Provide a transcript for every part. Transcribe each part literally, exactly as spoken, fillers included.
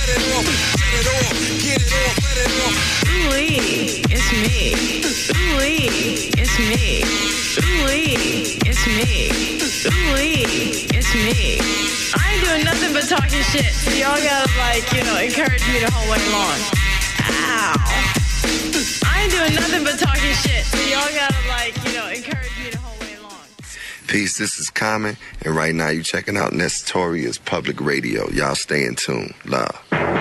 let it off, get it off, get it off, let it off. Ooh-wee, it's me. Ooh-wee, it's me. Ooh-wee, it's me. Ooh-wee, it's me. I ain't doing nothing but talking shit. So y'all gotta, like, you know, encourage me the whole way long. Ow. I ain't doing nothing but talking shit. So y'all gotta, like, you know, encourage me the whole way long. Peace, this is Common, and right now you checking out Nestorius Public Radio. Y'all stay in tune. Love.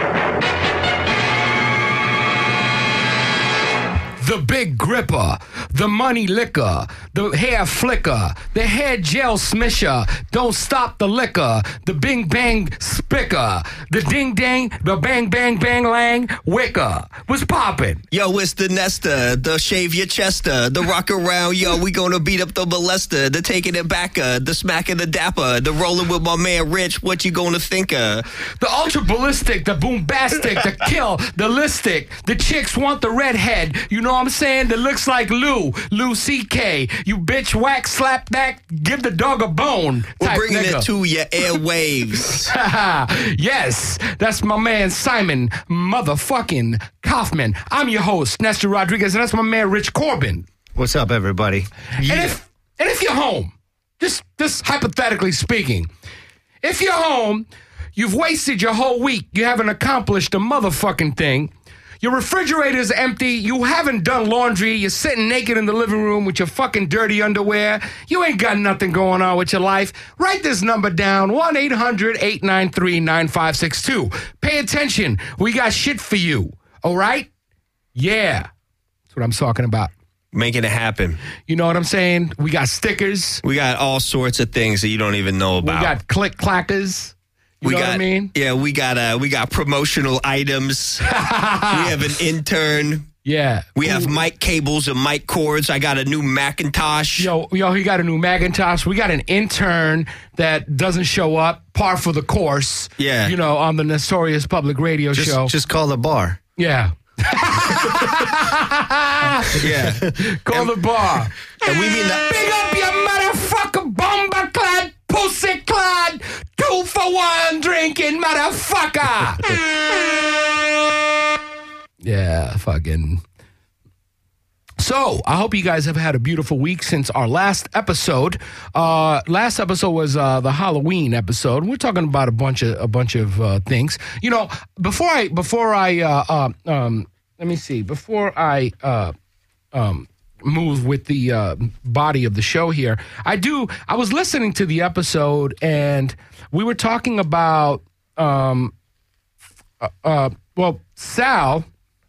The Big Gripper, the Money Liquor, the Hair Flicker, the Hair Gel Smisher, Don't Stop the Liquor, the Bing Bang Spicker, the Ding Dang, the Bang Bang Bang Lang Wicker. What's poppin'? Yo, it's the Nesta, the Shave Your Chester, the Rock Around, yo, we gonna beat up the molester, the Taking It Backer, the Smacking the Dapper, the Rolling with my man Rich, what you gonna think of? The Ultra Ballistic, the Boombastic, the Kill, the Listic, the chicks want the redhead, you know what I'm saying, that looks like Lou, Lou C K. You bitch, whack, slap back, give the dog a bone. We're bringing nigga. it to your airwaves. Yes, that's my man Simon motherfucking Kaufman. I'm your host, Nestor Rodriguez, and that's my man Rich Corbin. What's up, everybody? Yeah. And if and if you're home, just just hypothetically speaking, if you're home, you've wasted your whole week, you haven't accomplished a motherfucking thing. Your refrigerator's empty. You haven't done laundry. You're sitting naked in the living room with your fucking dirty underwear. You ain't got nothing going on with your life. Write this number down, one eight hundred eight nine three nine five six two. Pay attention. We got shit for you. All right? Yeah. That's what I'm talking about. Making it happen. You know what I'm saying? We got stickers. We got all sorts of things that you don't even know about. We got click clackers. You we know got, what I mean? Yeah, we got uh, we got promotional items. We have an intern. Yeah. We have mic cables and mic cords. I got a new Macintosh. Yo, yo, he got a new Macintosh. We got an intern that doesn't show up, par for the course. Yeah. You know, on the Nestorius Public Radio just, show. Just call the bar. Yeah. Yeah. Call and, the bar. And we mean that. Big up your motherfucker bomber clad, pussy clad, two for one drinking motherfucker. Yeah, fucking. So, I hope you guys have had a beautiful week since our last episode. Uh, last episode was uh, the Halloween episode. We're talking about a bunch of a bunch of uh, things. You know, before I before I uh, uh, um, let me see before I uh, um, move with the uh, body of the show here. I do. I was listening to the episode and we were talking about um, uh, uh, well, Sal.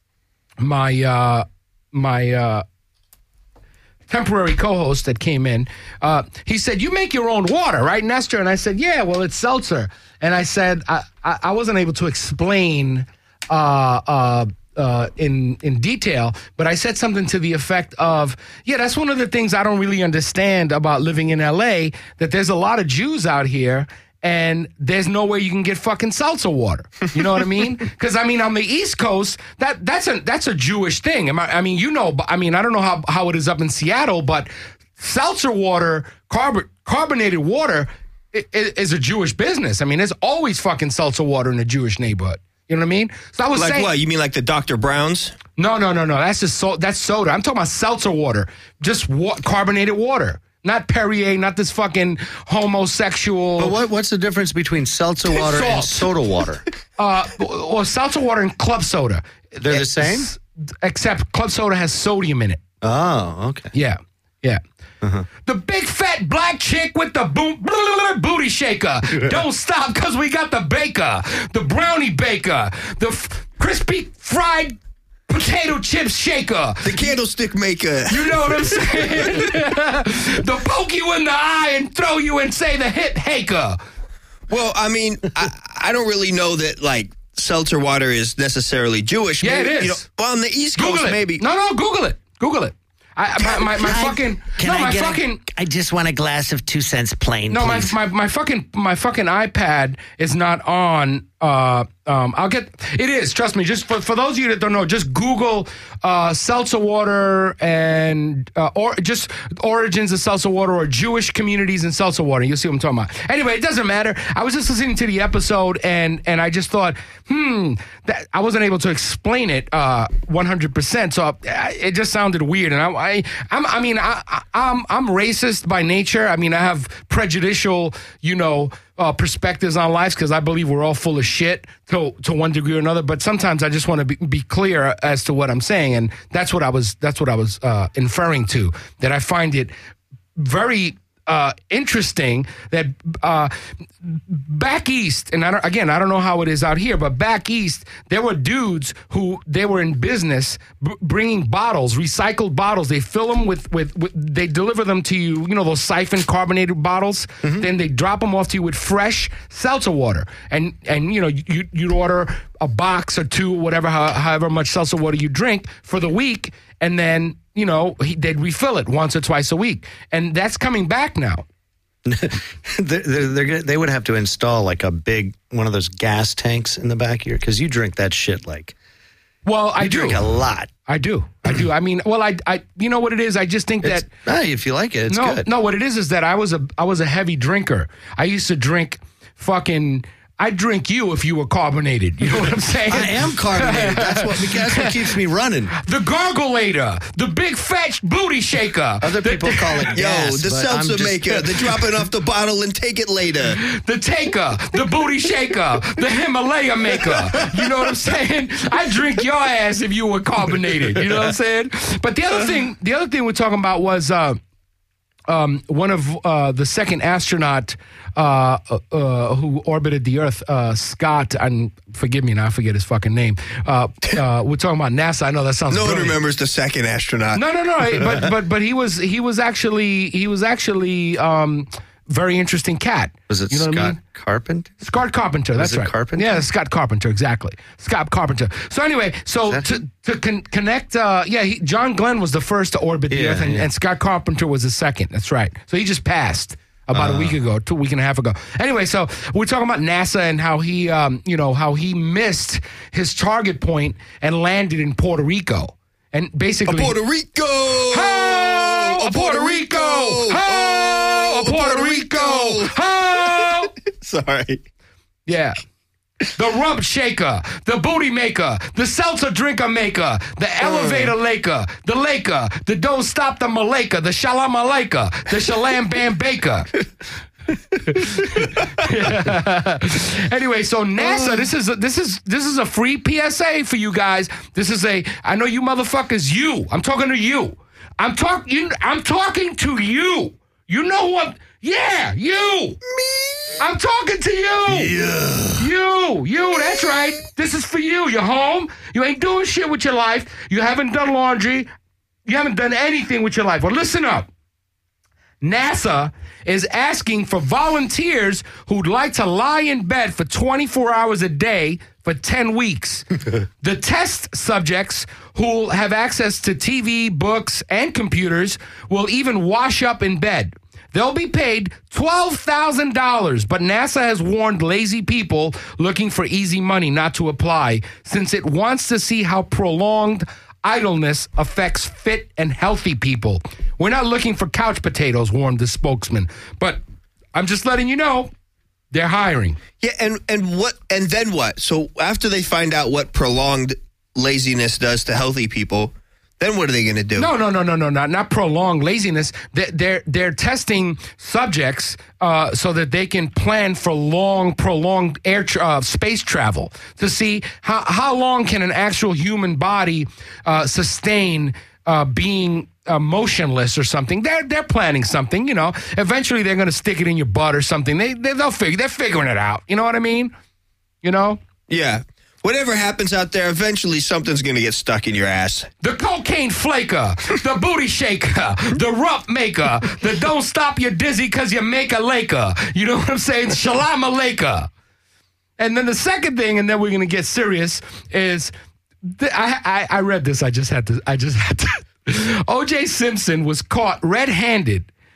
My uh, my uh, temporary co-host that came in, uh, he said, "You make your own water, right, Nestor?" And I said, "Yeah, well, it's seltzer." And I said, I, I, I wasn't able to explain uh, uh, uh, in in detail, but I said something to the effect of, "Yeah, that's one of the things I don't really understand about living in L A, that there's a lot of Jews out here." And there's no way you can get fucking seltzer water. You know what I mean? Because I mean, on the East Coast, that that's a that's a Jewish thing. Am I, I mean, you know, I mean, I don't know how, how it is up in Seattle, but seltzer water, carb, carbonated water, is, is a Jewish business. I mean, there's always fucking seltzer water in a Jewish neighborhood. You know what I mean? So I was like saying, what? You mean like the Doctor Brown's? No, no, no, no. That's just so, that's soda. I'm talking about seltzer water, just wa- carbonated water. Not Perrier, not this fucking homosexual. But what, what's the difference between seltzer water Salt. and soda water? Uh, or seltzer water and club soda. They're the same? Except club soda has sodium in it. Oh, okay. Yeah, yeah. Uh-huh. The big fat black chick with the boom, blah, blah, blah, booty shaker. Don't stop because we got the baker, the brownie baker, the f- crispy fried potato chips shaker. The candlestick maker. You know what I'm saying? The poke you in the eye and throw you and say the hip haker. Well, I mean, I, I don't really know that, like, seltzer water is necessarily Jewish. Yeah, maybe, it is. You know, well, on the East Google Coast, it. maybe. No, no, Google it. Google it. I, my, my, my Can I- fucking, Can no, I my get fucking, a, I just want a glass of two cents plain, no, my, please. my, my fucking, my fucking iPad is not on Uh, um, I'll get it is. Trust me. Just for, for those of you that don't know, just Google uh, seltzer water and uh, or just origins of seltzer water or Jewish communities in seltzer water. You'll see what I'm talking about. Anyway, it doesn't matter. I was just listening to the episode and and I just thought, hmm, that I wasn't able to explain it uh, one hundred percent. So I, it just sounded weird. And I, I, I'm, I mean, I, I, I'm I'm racist by nature. I mean, I have prejudicial, you know. Uh, perspectives on life because I believe we're all full of shit to to one degree or another. But sometimes I just want to be, be clear as to what I'm saying, and that's what I was that's what I was uh, inferring to. That I find it very uh, interesting that uh, back east, and I don't, again I don't know how it is out here, but back east there were dudes who they were in business b- bringing bottles, recycled bottles. They fill them with, with with they deliver them to you, you know those siphon carbonated bottles. Mm-hmm. Then they drop them off to you with fresh seltzer water, and and you know you you'd order a box or two, whatever, however much seltzer water you drink for the week, and then you know he, they'd refill it once or twice a week, and that's coming back now. they're, they're, they're gonna, they would have to install like a big one of those gas tanks in the back here because you drink that shit like. Well, I you do drink a lot. I do. I do. I mean, well, I, I, you know what it is? I just think It's, that. ah, if you like it, it's no, good. no. What it is is that I was a, I was a heavy drinker. I used to drink fucking. I'd drink you if you were carbonated. You know what I'm saying? I am carbonated. That's what that's what keeps me running. The gargulator, the big fat booty shaker. Other the, people call it Yo, gas, the but I'm seltzer just- maker, the dropping off the bottle and take it later. The taker, the booty shaker, the Himalaya maker. You know what I'm saying? I drink your ass if you were carbonated. You know what I'm saying? But the other thing, the other thing we're talking about was uh, um, one of uh, the second astronaut uh, uh, who orbited the Earth, uh, Scott, and forgive me now, I forget his fucking name. Uh, uh, we're talking about NASA. I know that sounds No one brilliant. remembers the second astronaut. No, no, no. But but but he was he was actually he was actually um, very interesting cat. Was it you know Scott what I mean? Carpenter? Scott Carpenter, that's it right. Carpenter? Yeah, Scott Carpenter, exactly. Scott Carpenter. So anyway, so Is that to to con- connect, uh, yeah, he, John Glenn was the first to orbit the Yeah, Earth, and, yeah. and Scott Carpenter was the second. That's right. So he just passed about Uh. a week ago, two week and a half ago. Anyway, so we're talking about NASA and how he, um, you know, how he missed his target point and landed in Puerto Rico, and basically Puerto Rico! Ho! A Puerto Rico! Ho! A Puerto Rico! Ho! Sorry. Yeah. The rump shaker, the booty maker, the seltzer drinker maker, the elevator laker, the laker, the don't stop the malaka, the shalom alaika, the shalam bam baker. Anyway, so NASA, this is a, this is this is a free P S A for you guys. This is a I know you motherfuckers. You, I'm talking to you. I'm talking. I'm talking to you. You know what? Yeah, you. Me. I'm talking to you. Yeah. You, you, that's right. This is for you. You're home. You ain't doing shit with your life. You haven't done laundry. You haven't done anything with your life. Well, listen up. NASA is asking for volunteers who'd like to lie in bed for twenty-four hours a day for ten weeks. The test subjects who'll have access to T V, books, and computers will even wash up in bed. They'll be paid twelve thousand dollars, but NASA has warned lazy people looking for easy money not to apply since it wants to see how prolonged idleness affects fit and healthy people. We're not looking for couch potatoes, warned the spokesman, but I'm just letting you know they're hiring. Yeah, and, and what and then what? So after they find out what prolonged laziness does to healthy people, then what are they going to do? No, no, no, no, no, not not prolonged laziness. They're they're, they're testing subjects uh, so that they can plan for long, prolonged air tra- uh, space travel to see how how long can an actual human body uh, sustain uh, being uh, motionless or something. They're they're planning something. You know, eventually they're going to stick it in your butt or something. They, they they'll figure they're figuring it out. You know what I mean? You know. Yeah. Whatever happens out there, eventually something's going to get stuck in your ass. The cocaine flaker, the booty shaker, the rump maker, the don't stop you dizzy because you make a laker. You know what I'm saying? Shalom alaika. And then the second thing, and then we're going to get serious, is th- I, I I read this. I just had to. I just had to. O J Simpson was caught red-handed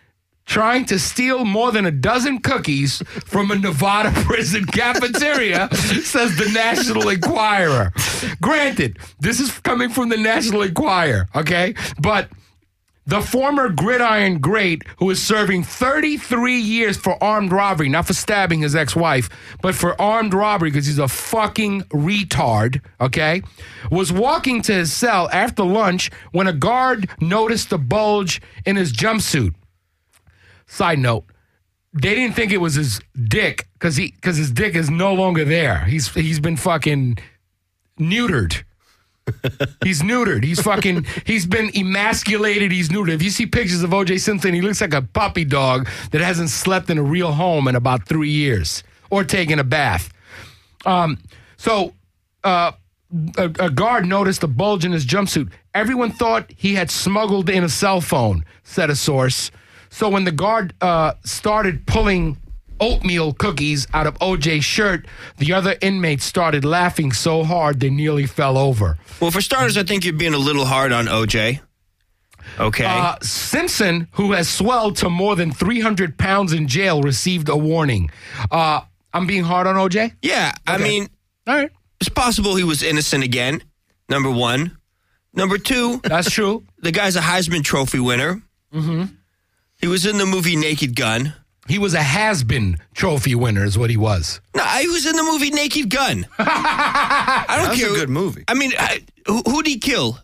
trying to steal more than a dozen cookies from a Nevada prison cafeteria, says the National Enquirer. Granted, this is coming from the National Enquirer, okay? But the former gridiron great who is serving thirty-three years for armed robbery, not for stabbing his ex-wife, but for armed robbery because he's a fucking retard, okay, was walking to his cell after lunch when a guard noticed the bulge in his jumpsuit. Side note, they didn't think it was his dick because he because his dick is no longer there. He's he's been fucking neutered. He's neutered. He's fucking, he's been emasculated. He's neutered. If you see pictures of O J Simpson, he looks like a puppy dog that hasn't slept in a real home in about three years or taken a bath. Um, so uh, a, a guard noticed a bulge in his jumpsuit. Everyone thought he had smuggled in a cell phone, said a source. So when the guard uh, started pulling oatmeal cookies out of O J's shirt, the other inmates started laughing so hard they nearly fell over. Well, for starters, I think you're being a little hard on O J. Okay. Uh, Simpson, who has swelled to more than three hundred pounds in jail, received a warning. Uh, I'm being hard on O J? Yeah, I Okay. mean, All right. it's possible he was innocent again, number one. Number two, That's true. the guy's a Heisman Trophy winner. Mm-hmm. He was in the movie Naked Gun. He was a has-been trophy winner is what he was. No, he was in the movie Naked Gun. I don't That was care. a good movie. I mean, I, who who did he kill?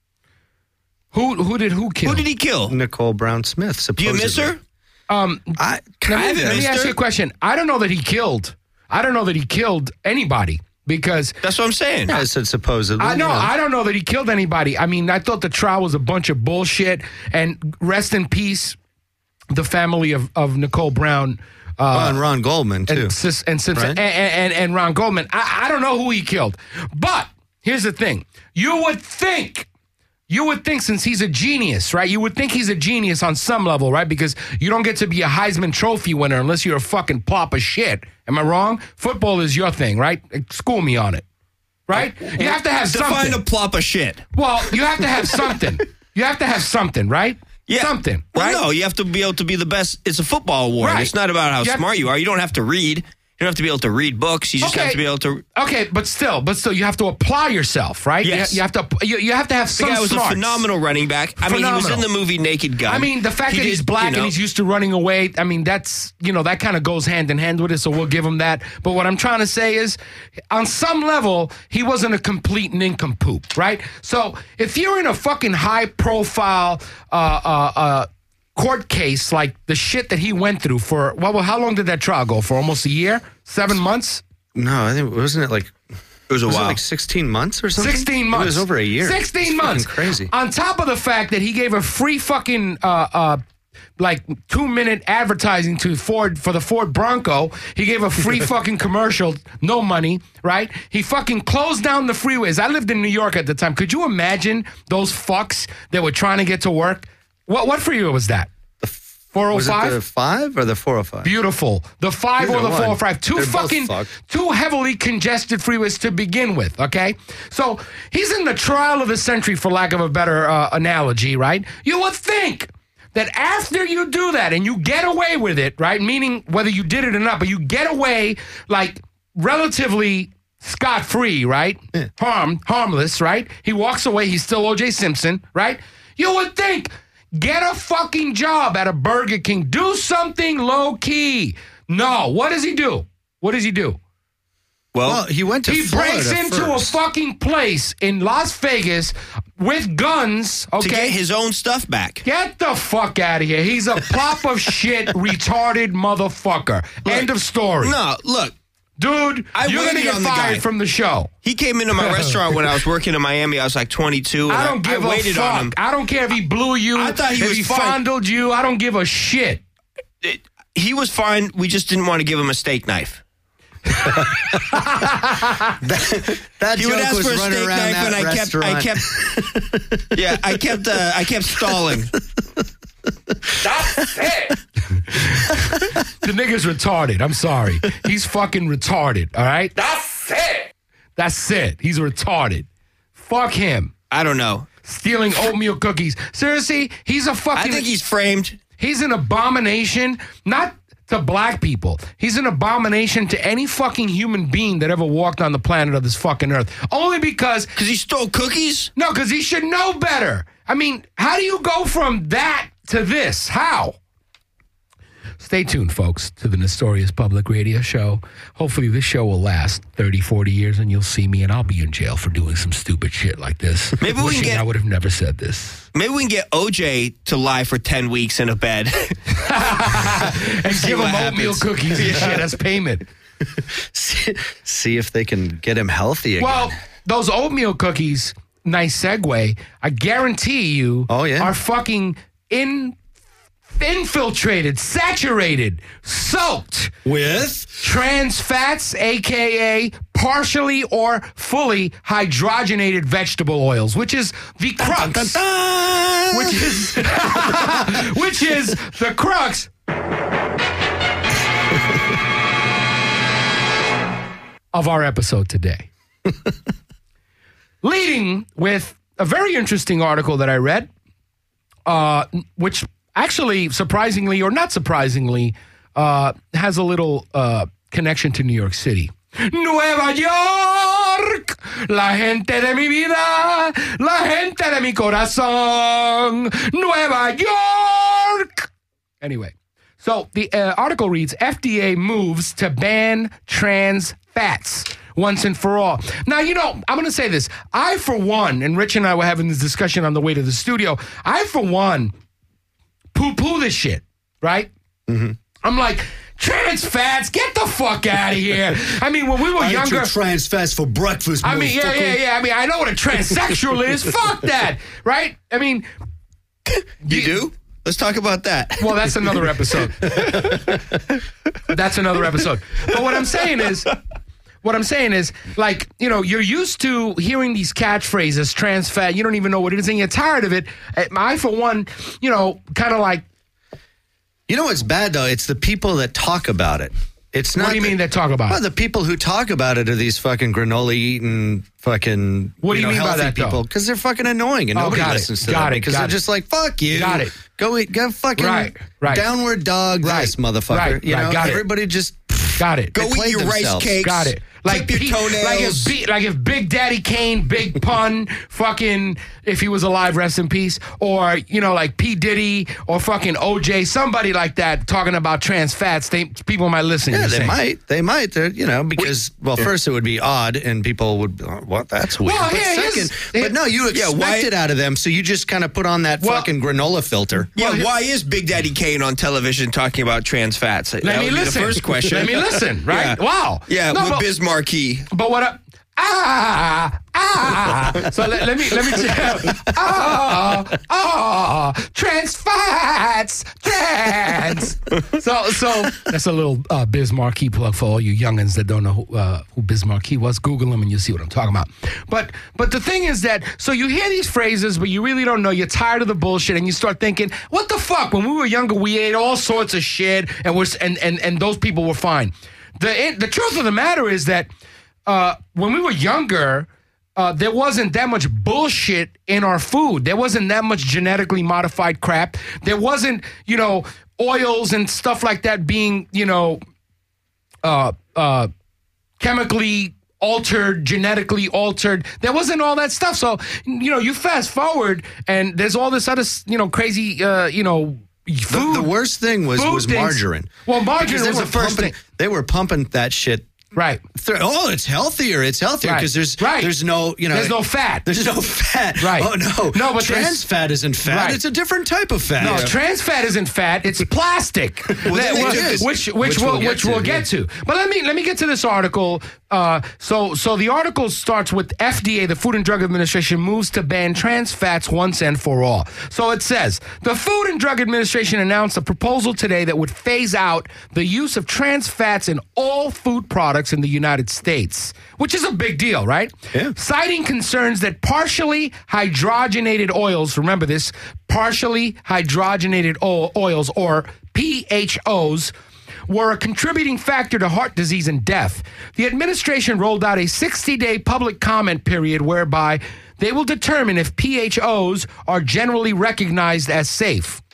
Who who did who kill? Who did he kill? Nicole Brown Smith, Do supposedly. you miss her? Um, I, Let I me, haven't let me missed ask her. you a question. I don't know that he killed. I don't know that he killed anybody because That's what I'm saying. I said supposedly. I know you know. I don't know that he killed anybody. I mean, I thought the trial was a bunch of bullshit. And rest in peace, the family of, of Nicole Brown. Uh, Oh, and Ron Goldman, too. and, Sis, and, Simpson, Right? and, and, and Ron Goldman. I, I don't know who he killed. But here's the thing. You would think, you would think since he's a genius, right? You would think he's a genius on some level, right? Because you don't get to be a Heisman Trophy winner unless you're a fucking plop of shit. Am I wrong? Football is your thing, right? School me on it, right? You have to have Define something. a plop of shit. Well, you have to have something. You have to have something, right? Yeah. Something, Well, right? no, you have to be able to be the best. It's a football award. Right. It's not about how You have- smart you are. You don't have to read. You don't have to be able to read books. You just Okay. have to be able to. Okay, but still, but still, you have to apply yourself, right? You Yes. ha- You, have to. You, you have to have The some guy was smarts. a phenomenal running back. I mean, he was in Phenomenal. the movie Naked Gun. I mean, the fact He that did, he's black you know, and he's used to running away, I mean, that's, you know, that kind of goes hand in hand with it, so we'll give him that. But what I'm trying to say is, on some level, he wasn't a complete nincompoop, right? So if you're in a fucking high profile uh, uh, uh, court case like the shit that he went through for, well, well, how long did that trial go for? Almost a year? Seven months? No, I think, wasn't it like, it was a was it while. like sixteen months or something? sixteen months. It was over a year. sixteen It's fucking months. crazy. On top of the fact that he gave a free fucking uh uh like two minute advertising to Ford for the Ford Bronco. He gave a free fucking commercial, no money, right? He fucking closed down the freeways. I lived in New York at the time. Could you imagine those fucks that were trying to get to work? What what freeway was that? four oh Was it the five? five or the four oh five? Beautiful. The five or Either the one. four or five. Two They're both fucking, fucked. two heavily congested freeways to begin with, okay? So he's in the trial of the century, for lack of a better uh, analogy, right? You would think that after you do that and you get away with it, right? Meaning whether you did it or not, but you get away like relatively scot-free, right? Yeah. Harm, harmless, right? He walks away. He's still O J Simpson, right? You would think, get a fucking job at a Burger King. Do something low-key. No. What does he do? What does he do? Well, Well, he went to He Florida breaks into first. a fucking place in Las Vegas with guns, okay? to get his own stuff back. Get the fuck out of here. He's a plop of shit, retarded motherfucker. End of story. No, look, Dude, I you're going to waited get on the fired guy. from the show. he came into my restaurant when I was working in Miami. I was like twenty-two. And I don't give I a waited fuck. on him. I don't care if he blew you, I thought he if was he fine. fondled you. I don't give a shit. It- he was fine. We just didn't want to give him a steak knife. That He joke would ask was for a running steak around knife, that and I kept, I restaurant. kept, yeah, I kept, uh, I kept stalling. That's it. The nigga's retarded. I'm sorry. He's fucking retarded, all right? That's it. That's it. He's retarded. Fuck him. I don't know. Stealing oatmeal cookies. Seriously, he's a I fucking... think he's framed. He's an abomination, not to black people. He's an abomination to any fucking human being that ever walked on the planet of this fucking earth. Only because... Because he stole cookies? No, because he should know better. I mean, how do you go from that to this? How? Stay tuned, folks, to the Nestorius Public Radio Show. Hopefully this show will last thirty, forty years, and you'll see me, and I'll be in jail for doing some stupid shit like this. Maybe we can get... I would have never said this. Maybe we can get O J to lie for ten weeks in a bed. And give him oatmeal cookies and shit as payment. see, see if they can get him healthy again. Well, those oatmeal cookies, nice segue, I guarantee you oh, yeah? are fucking in... infiltrated, saturated, soaked with trans fats, a k a partially or fully hydrogenated vegetable oils, which is the crux. Dun, dun, dun. Which is which is the crux of our episode today. Leading with a very interesting article that I read, uh, which actually, surprisingly or not surprisingly, uh, has a little uh, connection to New York City. Nueva York, la gente de mi vida, la gente de mi corazón, Nueva York. Anyway, so the uh, article reads, F D A moves to ban trans fats once and for all. Now, you know, I'm going to say this. I, for one, and Rich and I were having this discussion on the way to the studio, I, for one, poo-poo this shit, right? Mm-hmm. I'm like, trans fats, get the fuck out of here. I mean, when we were I younger... I trans fats for breakfast, I mean, yeah, yeah, yeah. I mean, I know what a transsexual is. Fuck that, right? I mean... You do? Let's talk about that. Well, that's another episode. That's another episode. But what I'm saying is... What I'm saying is, like, you know, you're used to hearing these catchphrases, trans fat, you don't even know what it is, and you're tired of it. I, for one, you know, kind of like... You know what's bad, though? It's the people that talk about it. It's not. What do you the, mean that talk about well, it? The people who talk about it are these fucking granola-eating fucking What do you, you know, mean by healthy that, people. Because they're fucking annoying, and oh, nobody got listens it. to got them. It. Because got they're it. just like, fuck you. Got it. Go eat, go fucking right. Right. downward dog right. this, motherfucker. Right. You know, right. Got everybody it. just... Got it. Go eat your themselves. rice cakes. Got it. Like, Clip your toenails. Like if, B, like if Big Daddy Kane, Big Pun, fucking, if he was alive, rest in peace, or, you know, like P. Diddy or fucking O J, somebody like that talking about trans fats, they, people might listen. Yeah, they saying. might. They might. They're, you know, because, well, first it would be odd and people would, oh, what? That's weird. Well, but yeah, second, here's- but no, you Yeah, expect why- it out of them, so you just kind of put on that Well- fucking granola filter. Yeah, Well, why is Big Daddy Kane on television talking about trans fats? That Let me would be listen. the first question. Let me listen, right? Yeah. Wow. Yeah, No, with but- Biz Markie. But what I, ah, ah, so let, let me, let me tell you, ah, ah, trans fats, trans. So, so that's a little uh, Biz Markie plug for all you youngins that don't know who, uh, who Biz Markie was. Google him and you'll see what I'm talking about. But, but the thing is that, so you hear these phrases, but you really don't know. You're tired of the bullshit and you start thinking, what the fuck? When we were younger, we ate all sorts of shit and we're, and, and, and those people were fine. The, the truth of the matter is that uh, when we were younger, uh, there wasn't that much bullshit in our food. There wasn't that much genetically modified crap. There wasn't, you know, oils and stuff like that being, you know, uh, uh, chemically altered, genetically altered. There wasn't all that stuff. So, you know, you fast forward and there's all this other, you know, crazy, uh, you know, food. The, the worst thing was, food was things. margarine. Well, margarine Because they was were the first pumping- thing. They were pumping that shit. Right. Through, oh, it's healthier. It's healthier Right. because there's Right. there's no you know There's no fat. There's no fat. Right. Oh no. No, but trans there's- fat isn't fat. Right. It's a different type of fat. No, trans fat isn't fat. It's plastic. then That- they which, took this- which, which, which we'll, we'll get which to, we'll yeah. get to. But let me let me get to this article. Uh, so so the article starts with F D A, the Food and Drug Administration, moves to ban trans fats once and for all. So it says the Food and Drug Administration announced a proposal today that would phase out the use of trans fats in all food products in the United States, which is a big deal, right? Yeah. Citing concerns that partially hydrogenated oils, remember this, partially hydrogenated o- oils, or P H Os, were a contributing factor to heart disease and death. The administration rolled out a sixty-day public comment period whereby they will determine if P H Os are generally recognized as safe.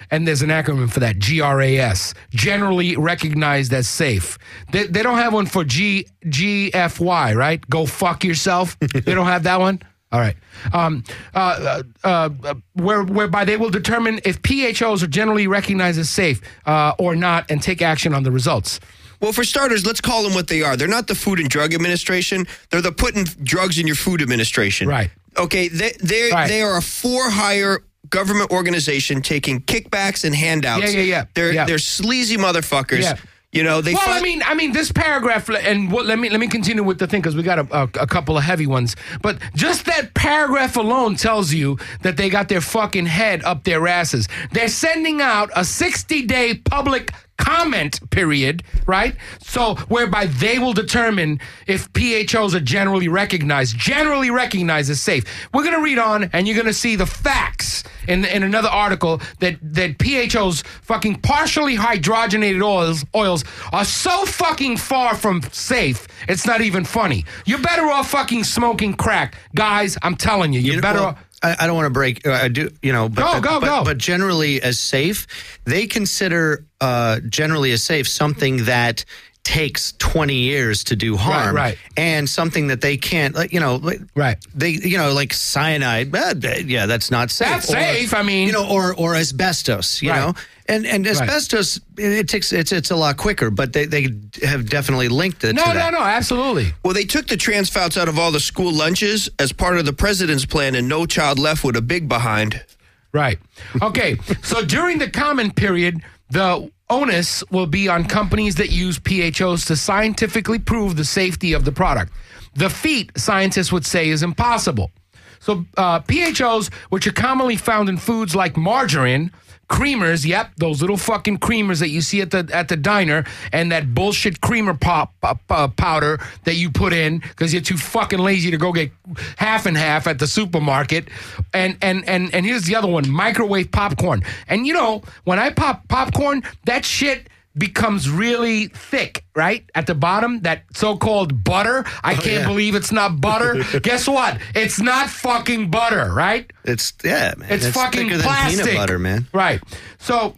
and there's an acronym for that, G R A S, generally recognized as safe. They, they don't have one for G G F Y, right? Go fuck yourself. They don't have that one? All right. Um, uh, uh, uh, where, whereby they will determine if P H Os are generally recognized as safe uh, or not and take action on the results. Well, for starters, let's call them what they are. They're not the Food and Drug Administration. They're the putting drugs in your food administration. Right. Okay, they they Right. they are a for-hire government organization taking kickbacks and handouts. Yeah, yeah, yeah. They're Yeah. they're sleazy motherfuckers. Yeah. You know, they Well, fi- I mean, I mean, this paragraph, and what, let me let me continue with the thing because we got a, a, a couple of heavy ones. But just that paragraph alone tells you that they got their fucking head up their asses. They're sending out a sixty-day public comment period, right? So whereby they will determine if P H Os are generally recognized, generally recognized as safe. We're going to read on, and you're going to see the facts in in another article that that P H Os, fucking partially hydrogenated oils, oils are so fucking far from safe. It's not even funny. You're better off fucking smoking crack, guys. I'm telling you, you're You know, better well, off. I, I don't want to break. uh, I do, you know, but Go, but, go, but, go. but generally as safe, they consider uh, generally as safe something that takes twenty years to do harm, right. and something that they can't, like, you know, like, Right. They, you know, like cyanide. uh, yeah, that's not safe. That's safe, I mean- you know, or or asbestos. You Right. know, and and Right. asbestos, it, it takes it's it's a lot quicker, but they they have definitely linked it. No, to no, that. no, absolutely. well, they took the trans fouts out of all the school lunches as part of the president's plan, and no child left with a big behind. Right. Okay. So during the comment period, the onus will be on companies that use P H Os to scientifically prove the safety of the product. The feat, scientists would say, is impossible. So uh, P H Os, which are commonly found in foods like margarine, creamers, yep, those little fucking creamers that you see at the at the diner, and that bullshit creamer pop uh, uh, powder that you put in because you're too fucking lazy to go get half and half at the supermarket. And and and and here's the other one: microwave popcorn. And you know, when I pop popcorn, that shit becomes really thick, right? At the bottom, that so-called butter. I can't yeah. believe it's not butter. Guess what? It's not fucking butter, right? It's yeah, man. It's, fucking thicker than plastic. peanut butter, man. Right. So,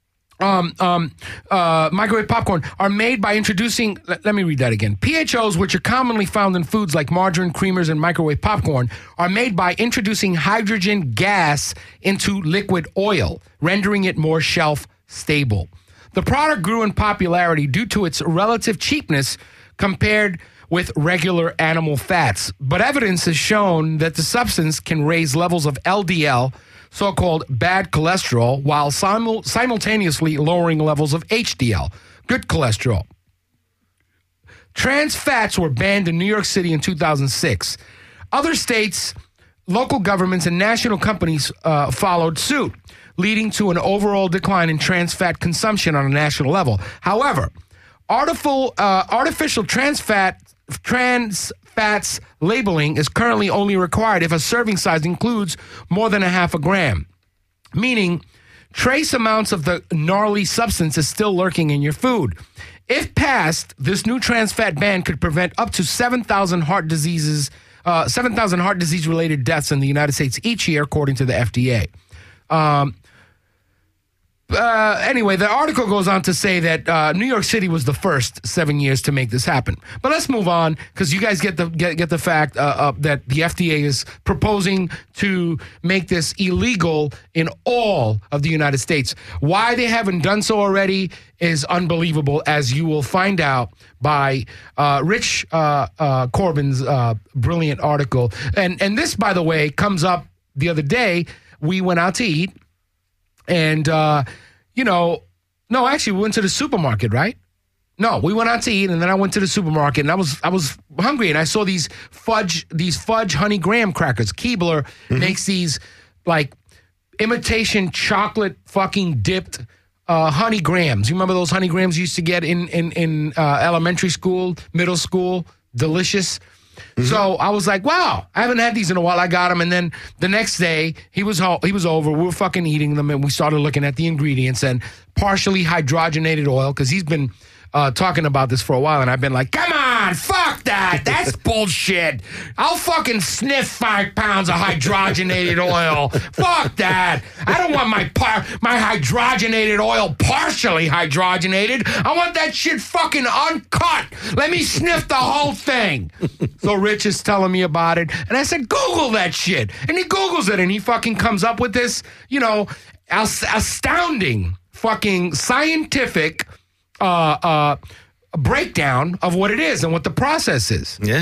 um, um, uh, microwave popcorn are made by introducing. Let, let me read that again. P H Os, which are commonly found in foods like margarine, creamers, and microwave popcorn, are made by introducing hydrogen gas into liquid oil, rendering it more shelf stable. The product grew in popularity due to its relative cheapness compared with regular animal fats, but evidence has shown that the substance can raise levels of L D L, so-called bad cholesterol, while simul- simultaneously lowering levels of H D L, good cholesterol. Trans fats were banned in New York City in two thousand six. Other states, local governments, and national companies uh, followed suit, leading to an overall decline in trans fat consumption on a national level. However, artificial, uh, artificial trans fat trans fats labeling is currently only required if a serving size includes more than a half a gram, meaning trace amounts of the gnarly substance is still lurking in your food. If passed, this new trans fat ban could prevent up to seven thousand heart diseases, uh, seven thousand heart disease related deaths in the United States each year, according to the F D A. Um, Uh, anyway, the article goes on to say that uh, New York City was the first seven years to make this happen. But let's move on because you guys get the get, get the fact uh, uh, that the F D A is proposing to make this illegal in all of the United States. Why they haven't done so already is unbelievable, as you will find out by uh, Rich uh, uh, Corbin's uh, brilliant article. And and this, by the way, comes up the other day. We went out to eat. And, uh, you know, no, actually, we went to the supermarket, right? No, we went out to eat, and then I went to the supermarket, and I was I was hungry, and I saw these fudge these fudge honey graham crackers. Keebler mm-hmm. makes these, like, imitation chocolate fucking dipped uh, honey grahams. You remember those honey grahams you used to get in, in, in uh, elementary school, middle school? Delicious. Mm-hmm. So I was like, wow, I haven't had these in a while. I got them. And then the next day he was ho- he was over. We were fucking eating them. And we started looking at the ingredients and partially hydrogenated oil because he's been uh, talking about this for a while, and I've been like, come on, fuck that. That's bullshit. I'll fucking sniff five pounds of hydrogenated oil. Fuck that. I don't want my par- my hydrogenated oil partially hydrogenated. I want that shit fucking uncut. Let me sniff the whole thing. So Rich is telling me about it, and I said, Google that shit. And he Googles it, and he fucking comes up with this, you know, as- astounding fucking scientific uh, uh, breakdown of what it is and what the process is. Yeah.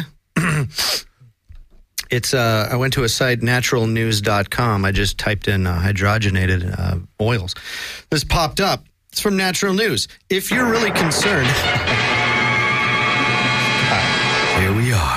It's. Uh, I went to a site, natural news dot com. I just typed in uh, hydrogenated uh, oils. This popped up. It's from Natural News. If you're really concerned... Here we are.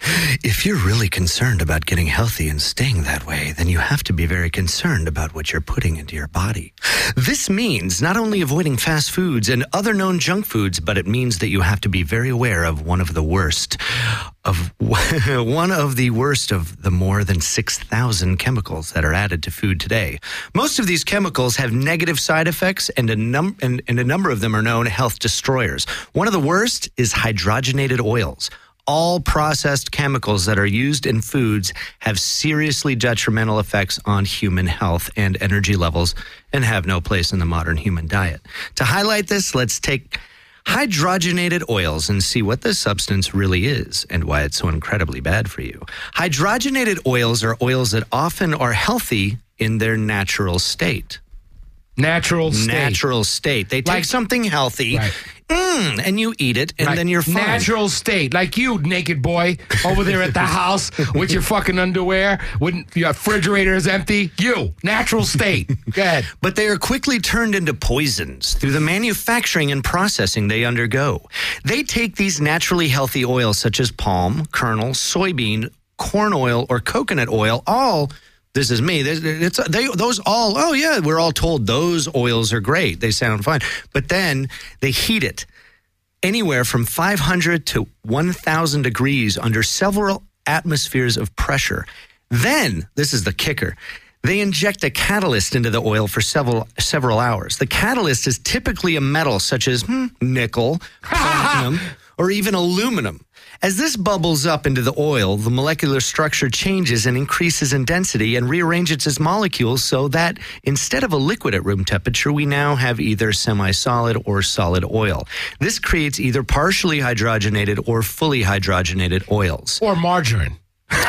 If you're really concerned about getting healthy and staying that way, then you have to be very concerned about what you're putting into your body. This means not only avoiding fast foods and other known junk foods, but it means that you have to be very aware of one of the worst of one of the worst of the more than six thousand chemicals that are added to food today. Most of these chemicals have negative side effects, and a, num- and, and a number of them are known health destroyers. One of the worst is hydrogenated oils. All processed chemicals that are used in foods have seriously detrimental effects on human health and energy levels and have no place in the modern human diet. To highlight this, let's take hydrogenated oils and see what this substance really is and why it's so incredibly bad for you. Hydrogenated oils are oils that often are healthy in their natural state. Natural state. Natural state. They take Like- something healthy, Right. mm, and you eat it, and Right. then you're fine. Natural state. Like you, naked boy, over there at the house with your fucking underwear, when your refrigerator is empty. You, natural state. Go ahead. But they are quickly turned into poisons through the manufacturing and processing they undergo. They take these naturally healthy oils such as palm, kernel, soybean, corn oil, or coconut oil, all... This is me. It's they those all. Oh yeah, we're all told those oils are great. They sound fine, but then they heat it anywhere from five hundred to one thousand degrees under several atmospheres of pressure. Then this is the kicker. They inject a catalyst into the oil for several several hours. The catalyst is typically a metal such as hmm, nickel, platinum, or even aluminum. As this bubbles up into the oil, the molecular structure changes and increases in density and rearranges its molecules so that instead of a liquid at room temperature, we now have either semi-solid or solid oil. This creates either partially hydrogenated or fully hydrogenated oils. Or margarine.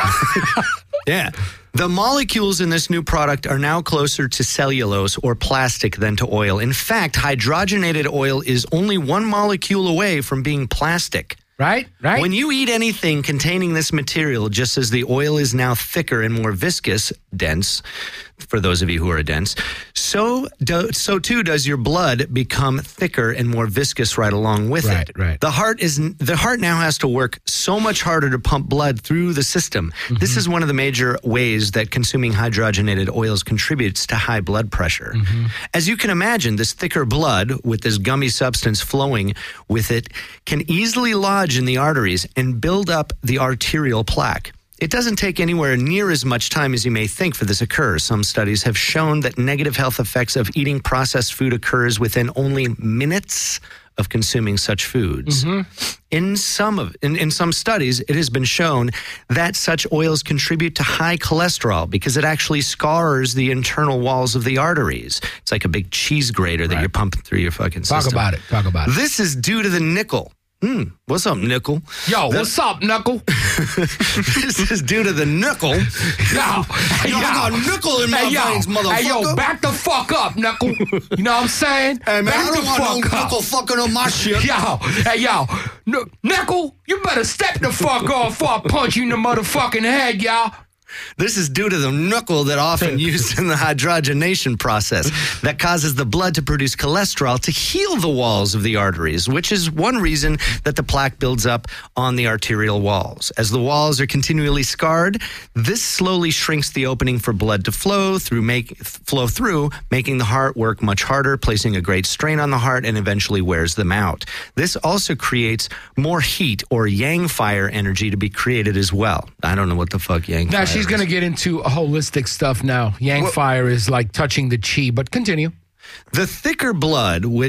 Yeah. The molecules in this new product are now closer to cellulose or plastic than to oil. In fact, hydrogenated oil is only one molecule away from being plastic. Right? Right? When you eat anything containing this material, just as the oil is now thicker and more viscous, dense, for those of you who are dense, so do, so too does your blood become thicker and more viscous right along with Right, it. right. The heart is the heart now has to work so much harder to pump blood through the system. Mm-hmm. This is one of the major ways that consuming hydrogenated oils contributes to high blood pressure. Mm-hmm. As you can imagine, this thicker blood with this gummy substance flowing with it can easily lodge in the arteries and build up the arterial plaque. It doesn't take anywhere near as much time as you may think for this occur. Some studies have shown that negative health effects of eating processed food occurs within only minutes of consuming such foods. Mm-hmm. In some of in, in some studies, it has been shown that such oils contribute to high cholesterol because it actually scars the internal walls of the arteries. It's like a big cheese grater that Right. you're pumping through your fucking Talk system. about it. Talk about it. This is due to the nickel. Hmm. What's up, nickel? Yo, what's up, Knuckle? This is due to the nickel. Yo, hey, Yo, I got nickel in my hey, yo, veins, Hey, yo, motherfucker. back the fuck up, Knuckle. You know what I'm saying? Hey, man, back I don't the want no fuck up. nickel fucking on my shit. Yo, hey, yo, N- Knuckle, you better step the fuck off before I punch you in the motherfucking head, y'all. This is due to the nickel that often used in the hydrogenation process that causes the blood to produce cholesterol to heal the walls of the arteries, which is one reason that the plaque builds up on the arterial walls. As the walls are continually scarred, this slowly shrinks the opening for blood to flow through, make, flow through, making the heart work much harder, placing a great strain on the heart, and eventually wears them out. This also creates more heat or yang fire energy to be created as well. I don't know what the fuck yang Now, fire she's going to get into holistic stuff now. Yang fire is like touching the chi, but continue. The thicker blood, which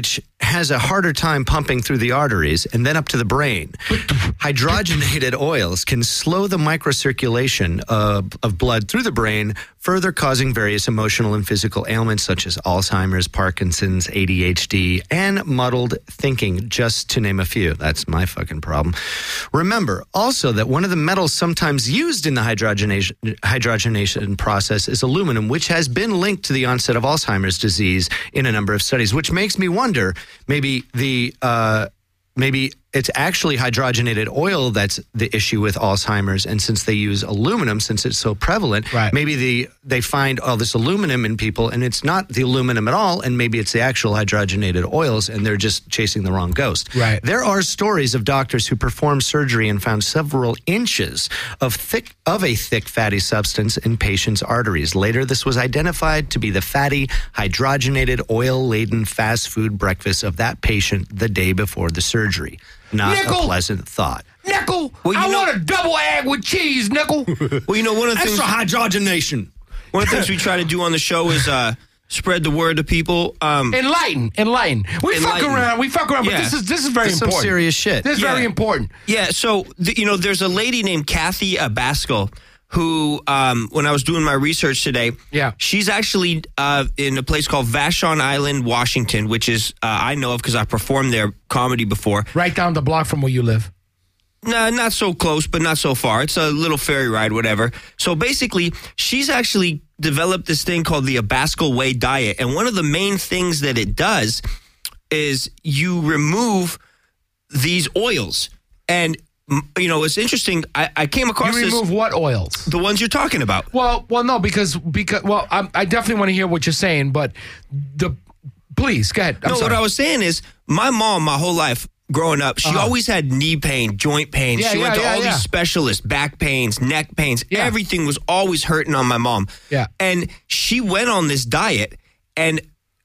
has a harder time pumping through the arteries and then up to the brain. Hydrogenated oils can slow the microcirculation of, of blood through the brain, further causing various emotional and physical ailments such as Alzheimer's, Parkinson's, A D H D, and muddled thinking, just to name a few. That's my fucking problem. Remember also that one of the metals sometimes used in the hydrogenation, hydrogenation process is aluminum, which has been linked to the onset of Alzheimer's disease in a number of studies, which makes me wonder, maybe the uh, maybe it's actually hydrogenated oil that's the issue with Alzheimer's, and since they use aluminum, since it's so prevalent, Right. maybe the they find all this aluminum in people, and it's not the aluminum at all, and maybe it's the actual hydrogenated oils, and they're just chasing the wrong ghost. Right. There are stories of doctors who performed surgery and found several inches of thick of a thick fatty substance in patients' arteries. Later, this was identified to be the fatty, hydrogenated, oil-laden fast food breakfast of that patient the day before the surgery. Not Nickel. a pleasant thought. Nickel, Well, you I know- want a double egg with cheese, Nickel. Well, you know, one of the things Extra hydrogenation. one of the things we try to do on the show is uh, spread the word to people. Um, Enlighten, enlighten. We fuck Enlighten. around, we fuck around, Yeah. but this is this is very This is some important. serious shit. This is Yeah. very important. Yeah, so th- you know, there's a lady named Kathy Abascal who, um, when I was doing my research today, Yeah. she's actually uh, in a place called Vashon Island, Washington, which is uh, I know of because I performed their comedy before. Right down the block from where you live. Nah, not so close, but not so far. It's a little ferry ride, whatever. So basically, she's actually developed this thing called the Abascal Way diet, and one of the main things that it does is you remove these oils. And m- you know, it's interesting. I, I came across You this, remove what oils? the ones you're talking about. Well, well, no, because because well, I, I definitely want to hear what you're saying, but the please go ahead. I'm no, sorry. what I was saying is, my mom, my whole life growing up, she Uh-huh. always had knee pain, joint pain. Yeah, she went yeah, to yeah, all yeah. these specialists, back pains, neck pains. Yeah. Everything was always hurting on my mom. Yeah. And she went on this diet, and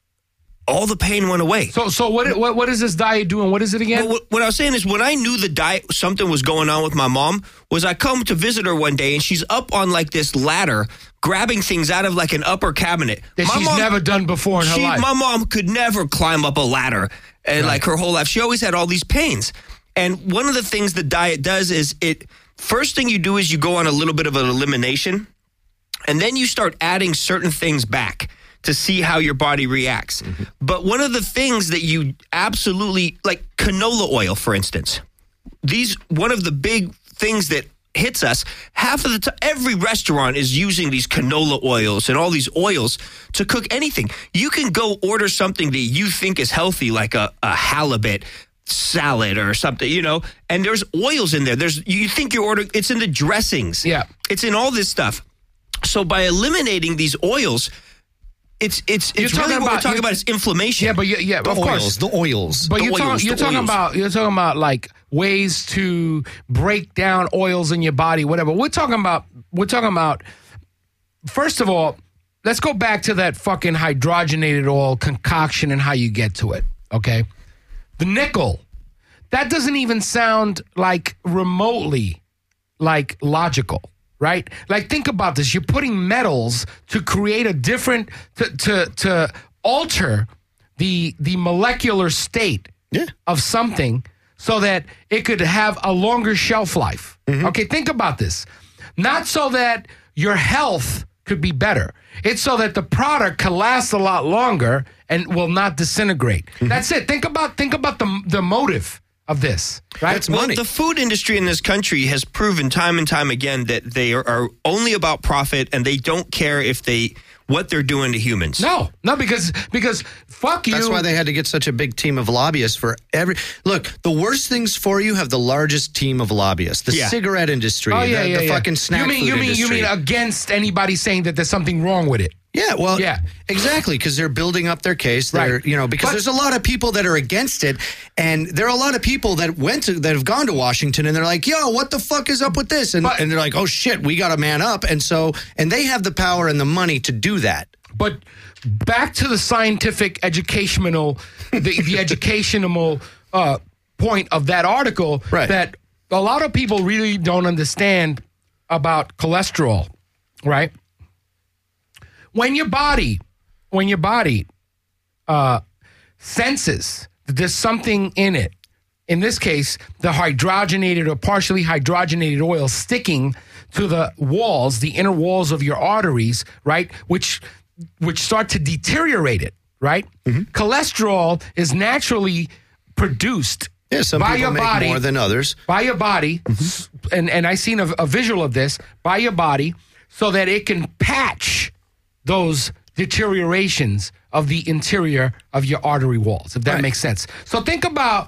all the pain went away. So so what what what is this diet doing? What is it again? But what, what I was saying is, when I knew the diet, something was going on with my mom, was I come to visit her one day, and she's up on like this ladder, grabbing things out of like an upper cabinet. that My she's mom- never done before in her she, life. My mom could never climb up a ladder, and like her whole life, she always had all these pains. And one of the things the diet does is it. First thing you do is you go on a little bit of an elimination, and then you start adding certain things back to see how your body reacts. But one of the things that you absolutely like, canola oil, for instance, these one of the big things that hits us half of the time. Every restaurant is using these canola oils and all these oils to cook anything. You can go order something that you think is healthy, like a, a halibut salad or something, you know, and there's oils in there. There's you think you're ordering, it's in the dressings. Yeah. It's in all this stuff. So by eliminating these oils, it's it's You're it's really talking what we're about- talking you- about is inflammation. Yeah, but you, yeah, The of oils, course. the oils. But The you're, oils, talking, you're the talking oils. about you're talking about like ways to break down oils in your body, whatever. We're talking about we're talking about. First of all, let's go back to that fucking hydrogenated oil concoction and how you get to it. Okay, the nickel. That doesn't even sound like remotely like logical, right? Like think about this. You're putting metals to create a different to to to alter the the molecular state Yeah. of something so that it could have a longer shelf life. Okay, think about this. Not so that your health could be better. It's so that the product can last a lot longer and will not disintegrate. That's it. Think about think about the the motive of this, right? That's Well, money. the food industry in this country has proven time and time again that they are, are only about profit, and they don't care if they what they're doing to humans. No, no, because because fuck you. That's why they had to get such a big team of lobbyists for every. Look, the worst things for you have the largest team of lobbyists. The Yeah. cigarette industry, Oh yeah, the, yeah, the yeah. fucking snack You mean food you mean industry. you mean against anybody saying that there's something wrong with it? Yeah, well, Yeah. exactly, because they're building up their case. They're, Right. you know, because But- there's a lot of people that are against it, and there are a lot of people that went to that have gone to Washington, and they're like, "Yo, what the fuck is up with this?" And But- and they're like, "Oh shit, we got to man up," and so and they have the power and the money to do that. But back to the scientific educational, the, the educational uh, point of that article, Right. that a lot of people really don't understand about cholesterol, right? When your body, when your body uh, senses there's something in it. In this case, the hydrogenated or partially hydrogenated oil sticking to the walls, the inner walls of your arteries, right? Which which start to deteriorate it, right? Mm-hmm. Cholesterol is naturally produced yeah, some by people your make body more than others. By your body, mm-hmm. and, and I seen a, a visual of this, by your body, so that it can patch those deteriorations of the interior of your artery walls, if that right. makes sense. So think about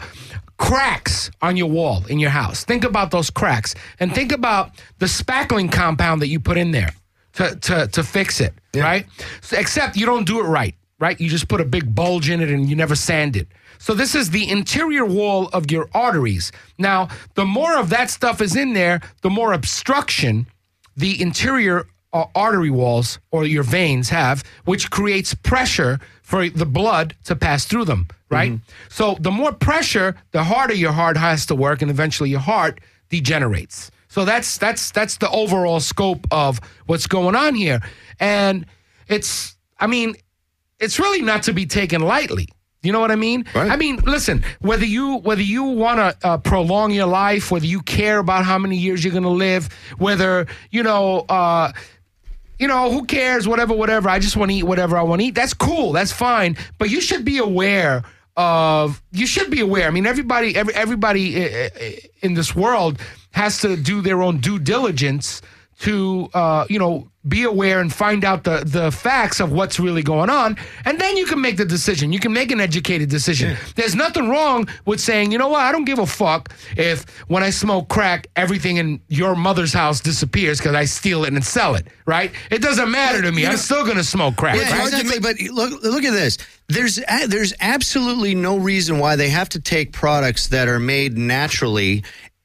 cracks on your wall in your house. Think about those cracks and think about the spackling compound that you put in there to to, to fix it, yeah. right? So, except you don't do it right, right? You just put a big bulge in it and you never sand it. So this is the interior wall of your arteries. Now, the more of that stuff is in there, the more obstruction the interior uh, artery walls or your veins have, which creates pressure for the blood to pass through them, right? Mm-hmm. So the more pressure, the harder your heart has to work, and eventually your heart degenerates. So that's that's that's the overall scope of what's going on here. And it's, I mean, it's really not to be taken lightly. You know what I mean? Right. I mean, listen, whether you whether you want to uh, prolong your life, whether you care about how many years you're going to live, whether, you know, uh, you know, who cares, whatever, whatever. I just want to eat whatever I want to eat. That's cool. That's fine. But you should be aware of, you should be aware. I mean, everybody, every, everybody in this world has to do their own due diligence to, uh, you know, be aware and find out the, the facts of what's really going on. And then you can make the decision. You can make an educated decision. Yeah. There's nothing wrong with saying, you know what, I don't give a fuck if when I smoke crack, everything in your mother's house disappears because I steal it and sell it, right? It doesn't matter to me. You I'm know, still going to smoke crack. Yeah, right? exactly. But look, look at this. There's a, there's absolutely no reason why they have to take products that are made naturally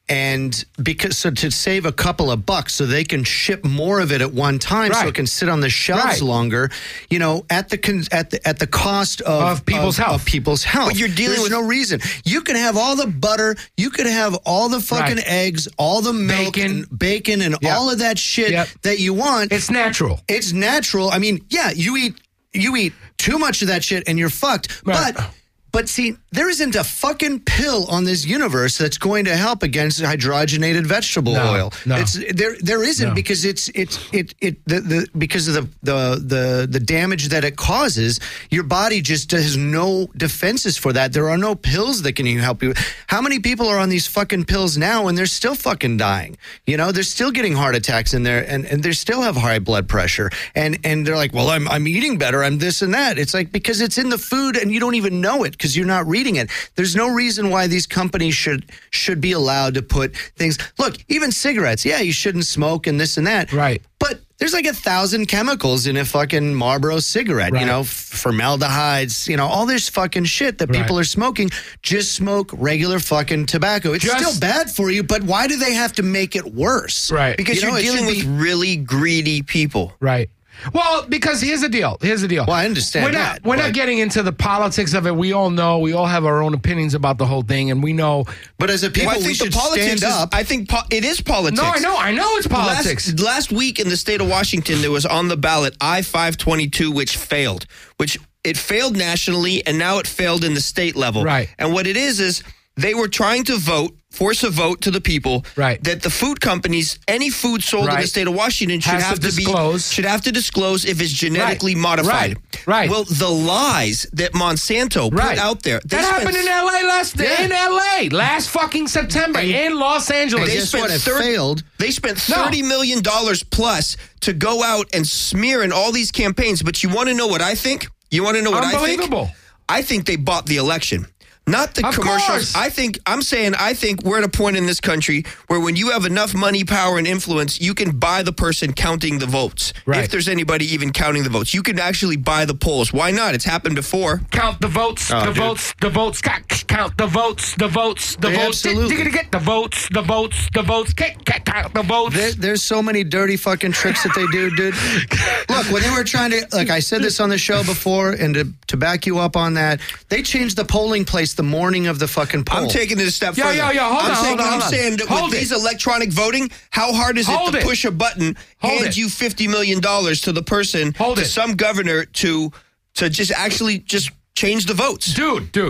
and because so to save a couple of bucks so they can ship more of it at one time right. so it can sit on the shelves right. longer, you know, at the at the at the cost of, of people's of, health. Of people's health. But you're dealing There's with no reason. You can have all the butter, you could have all the fucking right. eggs, all the milk bacon, and bacon and yep. all of that shit yep. that you want. It's natural. It's natural. I mean, yeah, you eat you eat too much of that shit and you're fucked. Right. But But see, there isn't a fucking pill on this universe that's going to help against hydrogenated vegetable no, oil. No. It's there. There isn't no. because it's it's it it the, the because of the, the the the damage that it causes. Your body just has no defenses for that. There are no pills that can help you. How many people are on these fucking pills now and they're still fucking dying? You know, they're still getting heart attacks in there and and they still have high blood pressure. And and they're like, well, I'm I'm eating better. I'm this and that. It's like because it's in the food and you don't even know it. Because you're not reading it. There's no reason why these companies should should be allowed to put things. Look, even cigarettes. Yeah, you shouldn't smoke and this and that. Right. But there's like a thousand chemicals in a fucking Marlboro cigarette. Right. You know, formaldehydes. You know, all this fucking shit that people right. are smoking. Just smoke regular fucking tobacco. It's Just, still bad for you, but why do they have to make it worse? Right. Because you know, you're dealing be, with really greedy people. Right. Well, because here's the deal. Here's the deal. Well, I understand we're that. Not, we're but, not getting into the politics of it. We all know. We all have our own opinions about the whole thing, and we know. But as a people, well, I we think should the politics stand up. Is, I think po- it is politics. No, I know. I know it's politics. Last, last week in the state of Washington, there was on the ballot I five twenty-two, which failed, which it failed nationally, and now it failed in the state level. Right. And what it is is they were trying to vote, force a vote to the people right. that the food companies, any food sold right. in the state of Washington should Has have to, to, disclose. be should have to disclose if it's genetically right. modified. Right. right. Well, the lies that Monsanto right. put out there. That happened in L A last yeah. in L A last fucking September and, in Los Angeles. They guess spent what? It thirty, failed. They spent thirty no. million dollars plus to go out and smear in all these campaigns. But you want to know what I think? You want to know what I think? Unbelievable. I think they bought the election. Not the of commercials. Course. I think, I'm saying, I think we're at a point in this country where when you have enough money, power, and influence, you can buy the person counting the votes. Right. If there's anybody even counting the votes. You can actually buy the polls. Why not? It's happened before. Count the votes, oh, the dude. votes, the votes, count the votes, the votes, the They votes. absolutely. Get, get, get the votes, the votes, the votes, get, get, count the votes. There, there's so many dirty fucking tricks that they do, dude. Look, when they were trying to, like I said this on the show before, and to, to back you up on that, they changed the polling place the morning of the fucking poll. I'm taking it a step Yo, further. yo, yo, hold I'm on, saying, hold on, I'm hold on. saying that Hold with it. these electronic voting, how hard is Hold it to it. push a button, Hold hand it. you fifty million dollars to the person, Hold to it. some governor to to just actually just change the votes? Dude, dude,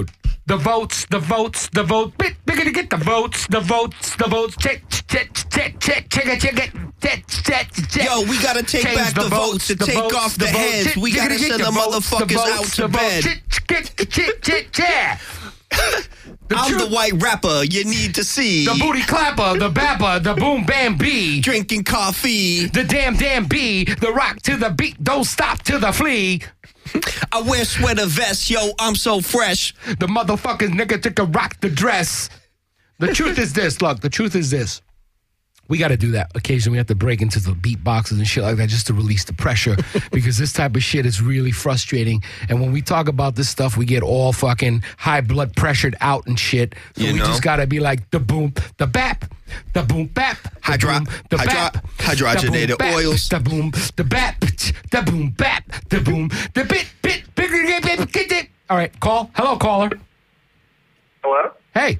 the votes, the votes, the votes. Bit bigger to get the votes, the votes, the votes. Check, check, check, check, check it, check it. Check, check, check. Yo, we gotta take Change back the votes and the take votes, off the votes. heads. Check, We check, gotta check, send the the votes, motherfuckers out votes, to the votes. bed. Check, check, check, check, check. The I'm truth- the white rapper you need to see. The booty clapper, the bapper, the boom bam bee. Drinking coffee. The damn damn bee, the rock to the beat, don't stop to the flea. I wear sweater vests, yo, I'm so fresh. The motherfucking nigga took a rock the dress. The truth is this, look, the truth is this. We got to do that. Occasionally we have to break into the beatboxes and shit like that just to release the pressure because this type of shit is really frustrating. And when we talk about this stuff, we get all fucking high blood pressured out and shit. So You we know? just got to be like the boom, the bap, the boom bap, the Hydro- boom, the hydro- bap, hydrogenated the boom, bap, oils. the boom, the bap, the boom, bap, the boom, the bit, bit, bigger, bit, bit, bit, bit. All right, call. Hello, caller. Hello? Hey.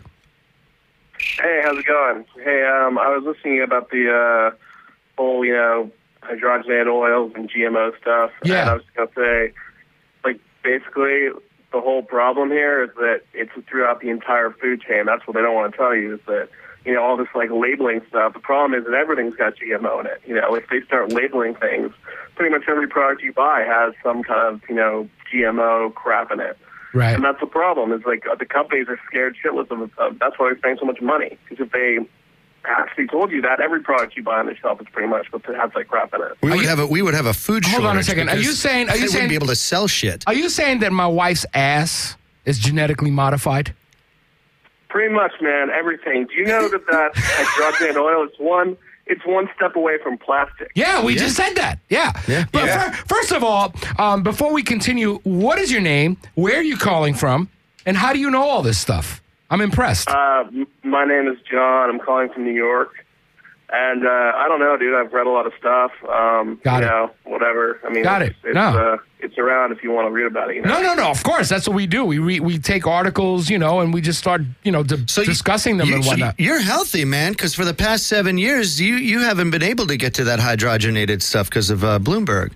Hey, how's it going? Hey, um, I was listening about the uh, whole, you know, hydrogenated oils and G M O stuff. Yeah. And I was going to say, like, basically, the whole problem here is that it's throughout the entire food chain. That's what they don't want to tell you is that, you know, all this, like, labeling stuff. The problem is that everything's got G M O in it. You know, if they start labeling things, pretty much every product you buy has some kind of, you know, G M O crap in it. Right. And that's the problem. Is like uh, the companies are scared shitless of it. Uh, that's why they're spending so much money. Because if they actually told you that, every product you buy on the shelf is pretty much what has like crap in it. We would you- have a we would have a food Hold shortage. on a second. Are you because saying- are you they saying- wouldn't be able to sell shit? Are you saying that my wife's ass is genetically modified? Pretty much, man. Everything. Do you know that that hydrogenated oil is one? It's one step away from plastic. Yeah, we just said that. Yeah. Yeah. But Yeah. fir- first of all, um, before we continue, what is your name? Where are you calling from? And how do you know all this stuff? I'm impressed. Uh, m- my name is John. I'm calling from New York. And uh, I don't know, dude. I've read a lot of stuff. Um, Got you it. know, whatever. I mean, Got it's, it. It's, No. uh, it's around if you want to read about it. You know? no, no, no. Of course, that's what we do. We re- we take articles, you know, and we just start, you know, di- So you- discussing them you- and so whatnot. you're healthy, man, because for the past seven years, you, you haven't been able to get to that hydrogenated stuff because of uh, Bloomberg.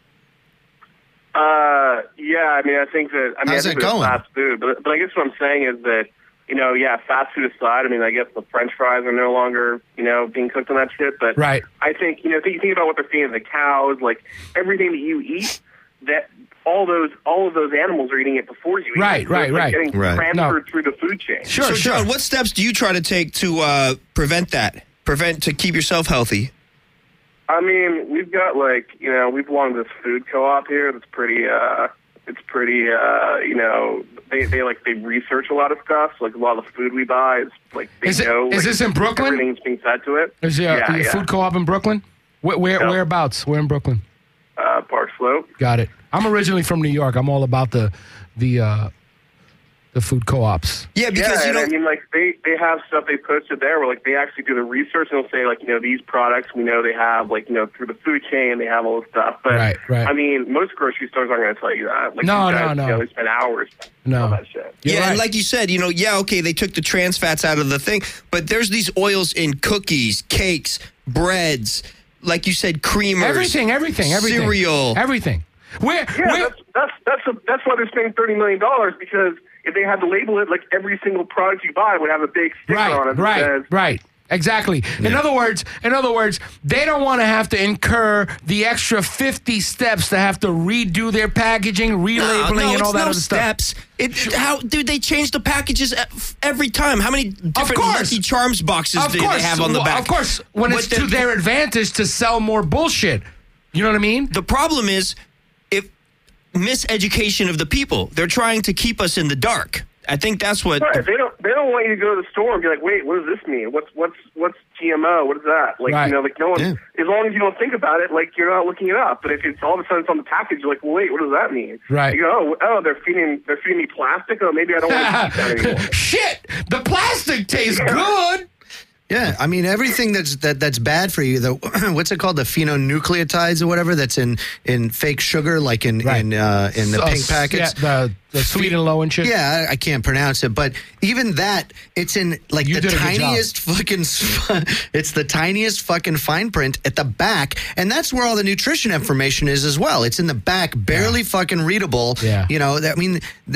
Uh, yeah, I mean, I think that, I mean, How's I think it that it's going? fast food, but, but I guess what I'm saying is that, you know, yeah, fast food aside, I mean, I guess the French fries are no longer, you know, being cooked on that shit, but Right. I think, you know, think, you think about what they're feeding the cows, like, everything that you eat, that all those, all of those animals are eating it before you eat Right, it. So right, it's, like, right. getting Right. transferred No. through the food chain. Sure, so, sure. John, what steps do you try to take to uh, prevent that? Prevent to keep yourself healthy? I mean, we've got like, you know, we belong to this food co-op here that's pretty, uh, it's pretty, uh, you know, they, they like, they research a lot of stuff. So, like, a lot of the food we buy is, like, they Is it- know. is like, this in Brooklyn? Everything's being fed to it. Is there yeah, a yeah. food co-op in Brooklyn? Where, where No. whereabouts? Where in Brooklyn? Uh, Park Slope. Got it. I'm originally from New York. I'm all about the the uh, the food co-ops. Yeah, because yeah, you and know. I mean, like, they, they have stuff they posted there where, like, they actually do the research and they'll say, like, you know, these products, we know they have, like, you know, through the food chain, they have all this stuff. But, Right, right. I mean, most grocery stores aren't going to tell you that. Like, No, these guys, no, no. You know, they spend hours No. on that shit. You're yeah, right. and like you said, you know, yeah, okay, they took the trans fats out of the thing, but there's these oils in cookies, cakes, breads, like you said, creamers, Everything, everything, everything. cereal. Everything. Where, Yeah, where, that's that's that's, a, that's why they're spending thirty million dollars, because if they had to label it, like, every single product you buy would have a big sticker on it right, that right, says, right. Exactly. In other words, in other words, they don't want to have to incur the extra fifty steps to have to redo their packaging, relabeling, No, no, and it's all that no other stuff. steps. It, how dude? They change the packages ev- every time. How many different course. Lucky Charms boxes Of do course, they have on the well, back? Of course, when But it's the- to their advantage to sell more bullshit. You know what I mean? The problem is, if miseducation of the people. They're trying to keep us in the dark. I think that's what. Right, they don't. They don't want you to go to the store and be like, "Wait, what does this mean? What's what's what's G M O? What is that?" Like, Right. you know, like no one. Yeah. As long as you don't think about it, like you're not looking it up. But if it's all of a sudden it's on the package, you're like, "Well, wait, what does that mean?" Right. You go, "Oh, oh, they're feeding they're feeding me plastic. Oh, maybe I don't want to eat that anymore." Shit, the plastic tastes good. Yeah, I mean everything that's that that's bad for you. The what's it called? The phenonucleotides or whatever that's in, in fake sugar, like in Right. in uh, in the So, pink packets. Yeah, the, the sweet and low and shit. Yeah, I, I can't pronounce it, but even that, it's in like You the did a good job. tiniest fucking. s- It's the tiniest fucking fine print at the back, and that's where all the nutrition information is as well. It's in the back, barely fucking readable. Yeah. You know, that, I mean. The,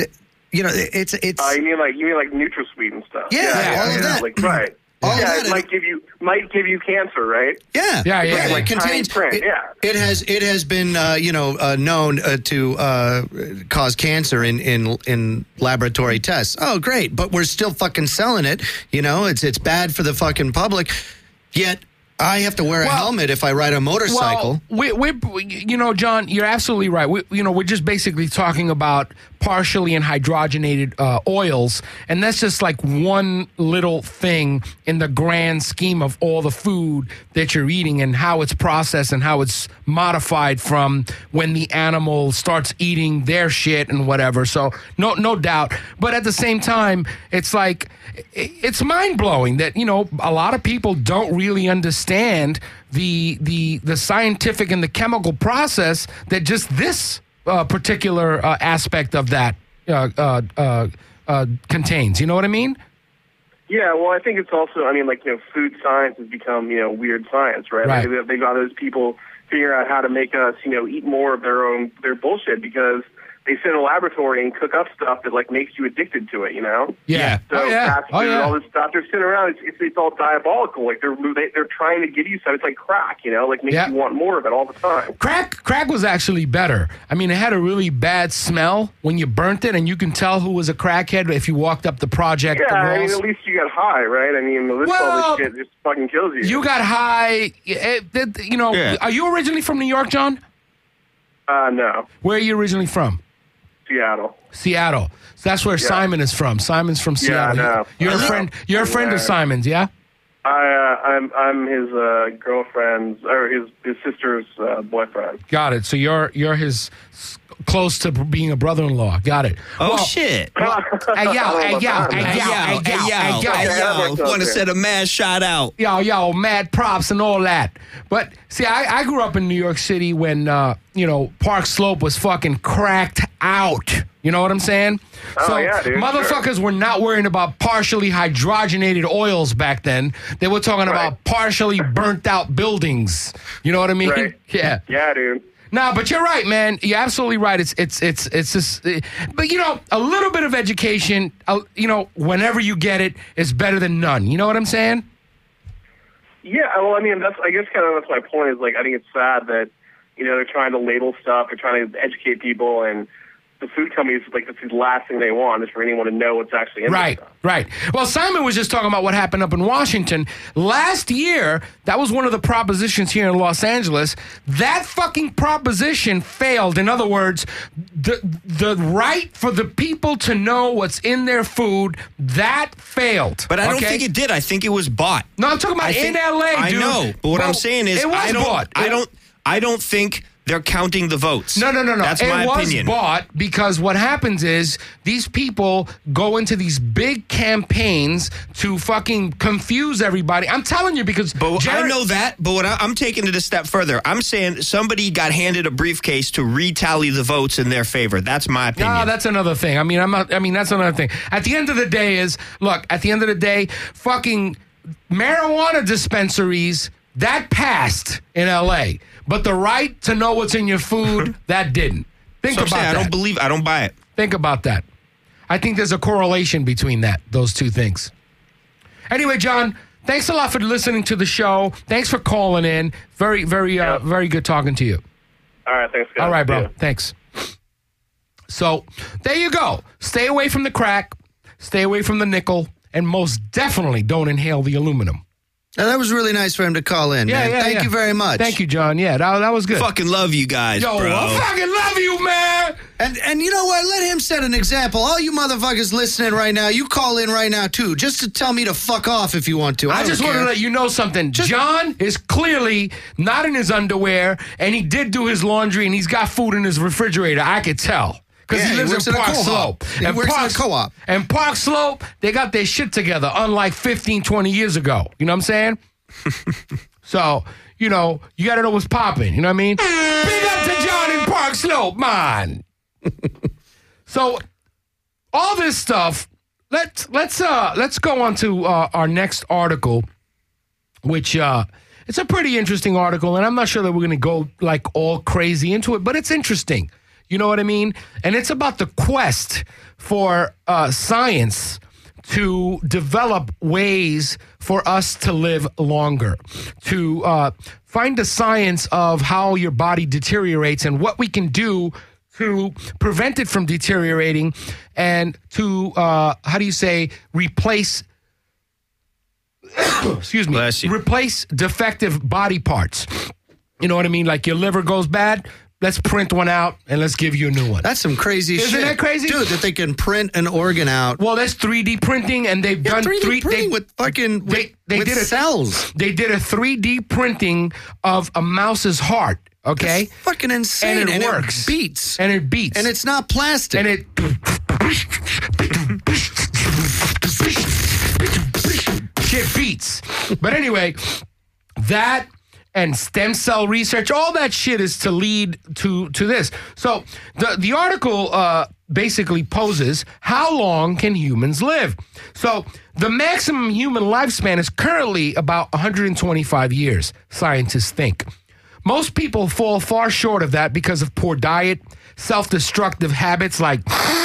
you know, it's it's. Uh, you mean like you mean like NutraSweet and stuff? Yeah, yeah, all of yeah, that. Like, right. All yeah, that it might give you might give you cancer, right? Yeah, Yeah, yeah, Right, yeah. It contains. Tiny print, It, yeah. it has it has been uh, you know uh, known uh, to uh, cause cancer in, in in laboratory tests. Oh, great, but we're still fucking selling it. You know, it's it's bad for the fucking public. Yet I have to wear a Well- helmet if I ride a motorcycle. Well, we, we, you know, John, you're absolutely right. We, you know, we're just basically talking about partially anhydrogenated uh, oils, and that's just like one little thing in the grand scheme of all the food that you're eating and how it's processed and how it's modified from when the animal starts eating their shit and whatever. So no, no doubt. But at the same time, it's like i- it's mind blowing that you know a lot of people don't really understand the the the scientific and the chemical process that just this uh, particular uh, aspect of that uh, uh, uh, uh, contains. You know what I mean? Yeah, well, I think it's also, I mean, like, you know, food science has become, you know, weird science, right? Right. Like, they got those people figure out how to make us, you know, eat more of their own, their bullshit because they sit in a laboratory and cook up stuff that, like, makes you addicted to it, you know? Yeah. So Oh yeah. fast Oh food, yeah. all this stuff, they're sitting around, it's, it's, it's all diabolical. Like, they're, they, they're trying to give you stuff. It's like crack, you know? Like, makes Yeah. you want more of it all the time. Crack crack was actually better. I mean, it had a really bad smell when you burnt it, and you can tell who was a crackhead if you walked up the project. Yeah, the I mean, walls. at least you got high, right? I mean, this, Well, all this shit just fucking kills you. You got high. It, it- you know, Yeah. are you originally from New York, John? Uh, no. Where are you originally from? Seattle. Seattle. So that's where Simon is from. Simon's from Yeah, I Seattle. know. You're I a know. friend. You're a friend of Yeah. Simon's, yeah? I, uh, I'm I'm his uh, girlfriend's or his his sister's uh, boyfriend. Got it. So you're you're his s- close to being a brother-in-law. Got it. Oh, Well, shit. Hey yo, hey yo, hey yo, hey yo, hey yo, hey yo. hey, that yo. works Want to out set a mad shot out. Yo, yo, mad props and all that. But see, I, I grew up in New York City when, uh, you know, Park Slope was fucking cracked out. You know what I'm saying? Oh, so yeah, dude, motherfuckers were not worrying about partially hydrogenated oils back then. They were talking Right. about partially burnt out buildings. You know what I mean? Right. Yeah. Yeah, dude. No, but you're right, man. You're absolutely right. It's it's it's it's just, uh, but you know, a little bit of education, uh, you know, whenever you get it, is better than none. You know what I'm saying? Yeah, well, I mean, that's I guess kind of that's my point. Is like I think it's sad that you know they're trying to label stuff, they're trying to educate people, and the food companies like that's the last thing they want is for anyone to know what's actually in Right, the stuff. right. Well, Simon was just talking about what happened up in Washington last year. That was one of the propositions here in Los Angeles. That fucking proposition failed. In other words, the the right for the people to know what's in their food, that failed. But I don't okay? think it did. I think it was bought. No, I'm talking about I in think- L A, I dude. know, but what Well, I'm saying is, it was I don't, bought. I It- don't, I don't think they're counting the votes. No, no, no, no. That's it my was opinion. bought because what happens is these people go into these big campaigns to fucking confuse everybody. I'm telling you because But I Jared- know that. But what I, I'm taking it a step further. I'm saying somebody got handed a briefcase to retally the votes in their favor. That's my opinion. No, that's another thing. I mean, I'm not. I mean, that's another thing. At the end of the day, is look. At the end of the day, fucking marijuana dispensaries that passed in L A, but the right to know what's in your food that didn't. Think So I'm about saying, that. I don't believe. I don't buy it. Think about that. I think there's a correlation between that, those two things. Anyway, John, thanks a lot for listening to the show. Thanks for calling in. Very, very, uh, Yeah. very good talking to you. All right, thanks, guys. All right, bro. Yeah. Thanks. So there you go. Stay away from the crack, stay away from the nickel, and most definitely don't inhale the aluminum. Now, that was really nice for him to call in, Yeah, man. yeah, Thank yeah. you very much. Thank you, John. Yeah, that, that was good. Fucking love you guys, Yo, bro. I fucking love you, man. And and you know what? Let him set an example. All you motherfuckers listening right now, you call in right now too, just to tell me to fuck off if you want to. I, I don't just want care. to let you know something. John is clearly not in his underwear, and he did do his laundry, and he's got food in his refrigerator. I could tell. Because Yeah, he he lives works in at a Park co-op. Slope. He And works at a Park- co-op. And Park Slope, they got their shit together, unlike fifteen, twenty years ago. You know what I'm saying? So, you know, you got to know what's popping. You know what I mean? Big up to John in Park Slope, man. So, all this stuff, let's let's uh let's go on to uh, our next article, which uh it's a pretty interesting article, and I'm not sure that we're going to go like all crazy into it, but it's interesting. You know what I mean? And it's about the quest for uh, science to develop ways for us to live longer, to uh, find the science of how your body deteriorates and what we can do to prevent it from deteriorating and to, uh, how do you say, replace, excuse me, Bless you. replace defective body parts. You know what I mean? Like your liver goes bad, let's print one out and let's give you a new one. That's some crazy Isn't shit. that crazy? Dude, that they can print an organ out. Well, that's three D printing, and they've Yeah, done three D three printing they, with fucking with, they, they with did a, cells. They did a three D printing of a mouse's heart. Okay, It's fucking insane. and it works. beats. and it beats, And it's not plastic. and it shit beats. But anyway, that and stem cell research, all that shit is to lead to to this. So the the article uh, basically poses how long can humans live? So the maximum human lifespan is currently about one hundred twenty-five years, scientists think. Most people fall far short of that because of poor diet, self-destructive habits like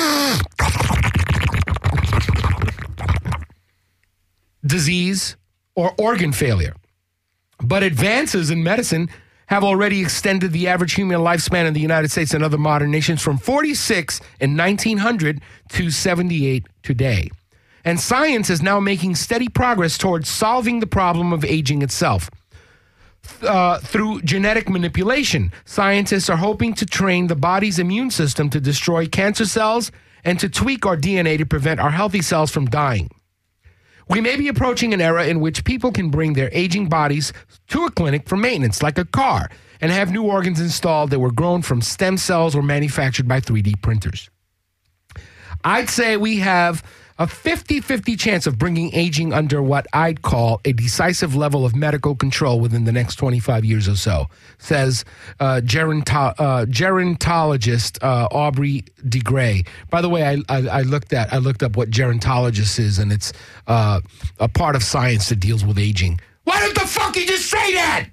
disease or organ failure. But advances in medicine have already extended the average human lifespan in the United States and other modern nations from forty-six in nineteen hundred to seventy-eight today. And science is now making steady progress towards solving the problem of aging itself. Uh, through genetic manipulation, scientists are hoping to train the body's immune system to destroy cancer cells and to tweak our D N A to prevent our healthy cells from dying. We may be approaching an era in which people can bring their aging bodies to a clinic for maintenance, like a car, and have new organs installed that were grown from stem cells or manufactured by three D printers. I'd say we have a fifty-fifty chance of bringing aging under what I'd call a decisive level of medical control within the next twenty-five years or so, says uh, geronto- uh, gerontologist uh, Aubrey de Grey. By the way, I, I, I looked at I looked up what gerontologist is, and it's uh, a part of science that deals with aging. Why did the fuck you just say that?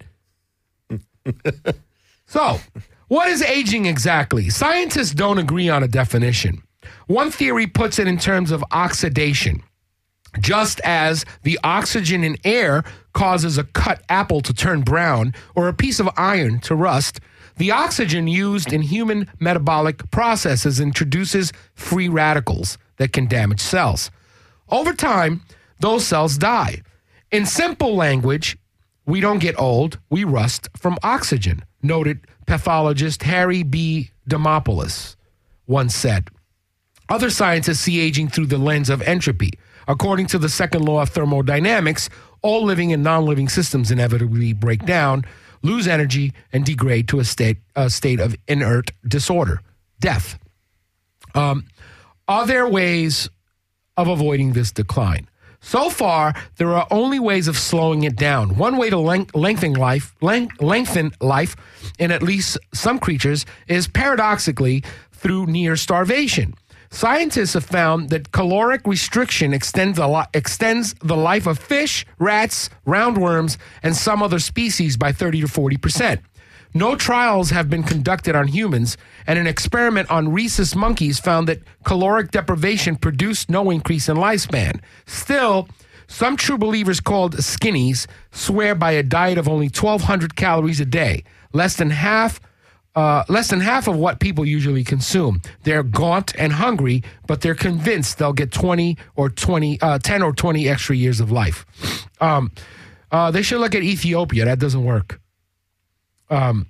So, what is aging exactly? Scientists don't agree on a definition. One theory puts it in terms of oxidation. Just as the oxygen in air causes a cut apple to turn brown or a piece of iron to rust, the oxygen used in human metabolic processes introduces free radicals that can damage cells. Over time, those cells die. In simple language, we don't get old, we rust from oxygen, noted pathologist Harry B. Demopoulos once said. Other scientists see aging through the lens of entropy. According to the second law of thermodynamics, all living and non-living systems inevitably break down, lose energy, and degrade to a state, a state of inert disorder, death. Um, are there ways of avoiding this decline? So far, there are only ways of slowing it down. One way to length, lengthen life, length, lengthen life in at least some creatures is paradoxically through near starvation. Scientists have found that caloric restriction extends the, li- extends the life of fish, rats, roundworms, and some other species by thirty to forty percent. No trials have been conducted on humans, and an experiment on rhesus monkeys found that caloric deprivation produced no increase in lifespan. Still, some true believers called skinnies swear by a diet of only twelve hundred calories a day, less than half Uh, less than half of what people usually consume. They're gaunt and hungry, but they're convinced they'll get twenty or twenty, uh, ten or twenty extra years of life. Um, uh, they should look at Ethiopia. That doesn't work. Um,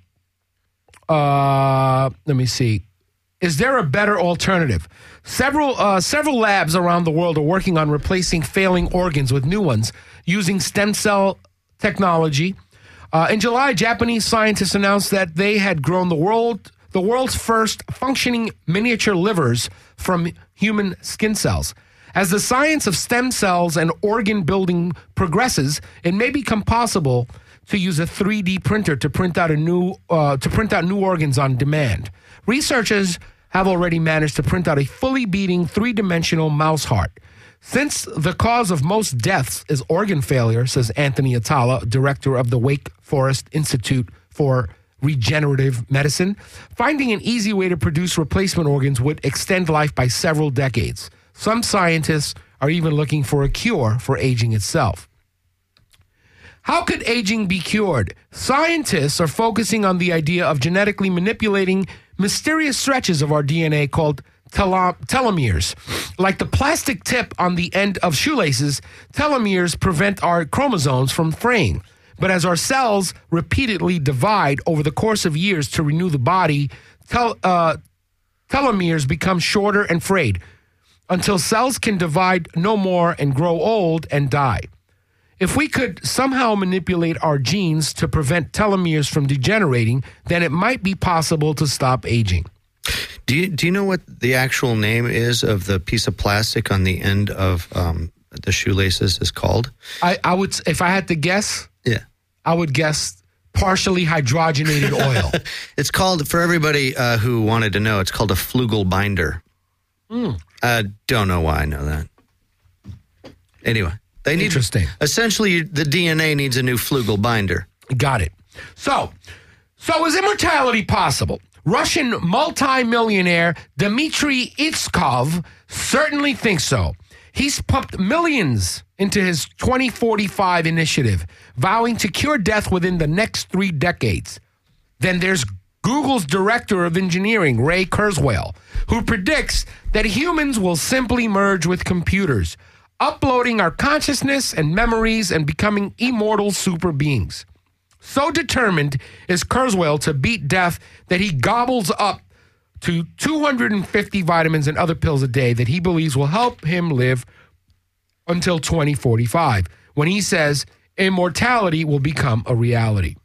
uh, let me see. Is there a better alternative? Several uh, several labs around the world are working on replacing failing organs with new ones using stem cell technology. Uh, in July, Japanese scientists announced that they had grown the world the world's first functioning miniature livers from human skin cells. As the science of stem cells and organ building progresses, it may become possible to use a three D printer to print out a new uh, to print out new organs on demand. Researchers have already managed to print out a fully beating three-dimensional mouse heart. Since the cause of most deaths is organ failure, says Anthony Atala, director of the Wake Forest Institute for regenerative medicine, finding an easy way to produce replacement organs would extend life by several decades. Some scientists are even looking for a cure for aging itself. How could aging be cured? Scientists are focusing on the idea of genetically manipulating mysterious stretches of our D N A called tele- telomeres. Like the plastic tip on the end of shoelaces, telomeres prevent our chromosomes from fraying. But as our cells repeatedly divide over the course of years to renew the body, tel- uh, telomeres become shorter and frayed until cells can divide no more and grow old and die. If we could somehow manipulate our genes to prevent telomeres from degenerating, then it might be possible to stop aging. Do you, do you know what the actual name is of the piece of plastic on the end of um, the shoelaces is called? I, I would, if I had to guess, Yeah. I would guess partially hydrogenated oil. It's called, for everybody uh, who wanted to know, it's called a flugel binder. Mm. I don't know why I know that. Anyway, they need Interesting. Essentially, the D N A needs a new flugel binder. Got it. So, so is immortality possible? Russian multimillionaire Dmitry Itskov certainly thinks so. He's pumped millions into his twenty forty-five initiative, vowing to cure death within the next three decades. Then there's Google's director of engineering, Ray Kurzweil, who predicts that humans will simply merge with computers, uploading our consciousness and memories and becoming immortal super beings. So determined is Kurzweil to beat death that he gobbles up to two hundred fifty vitamins and other pills a day that he believes will help him live until twenty forty-five, when he says immortality will become a reality.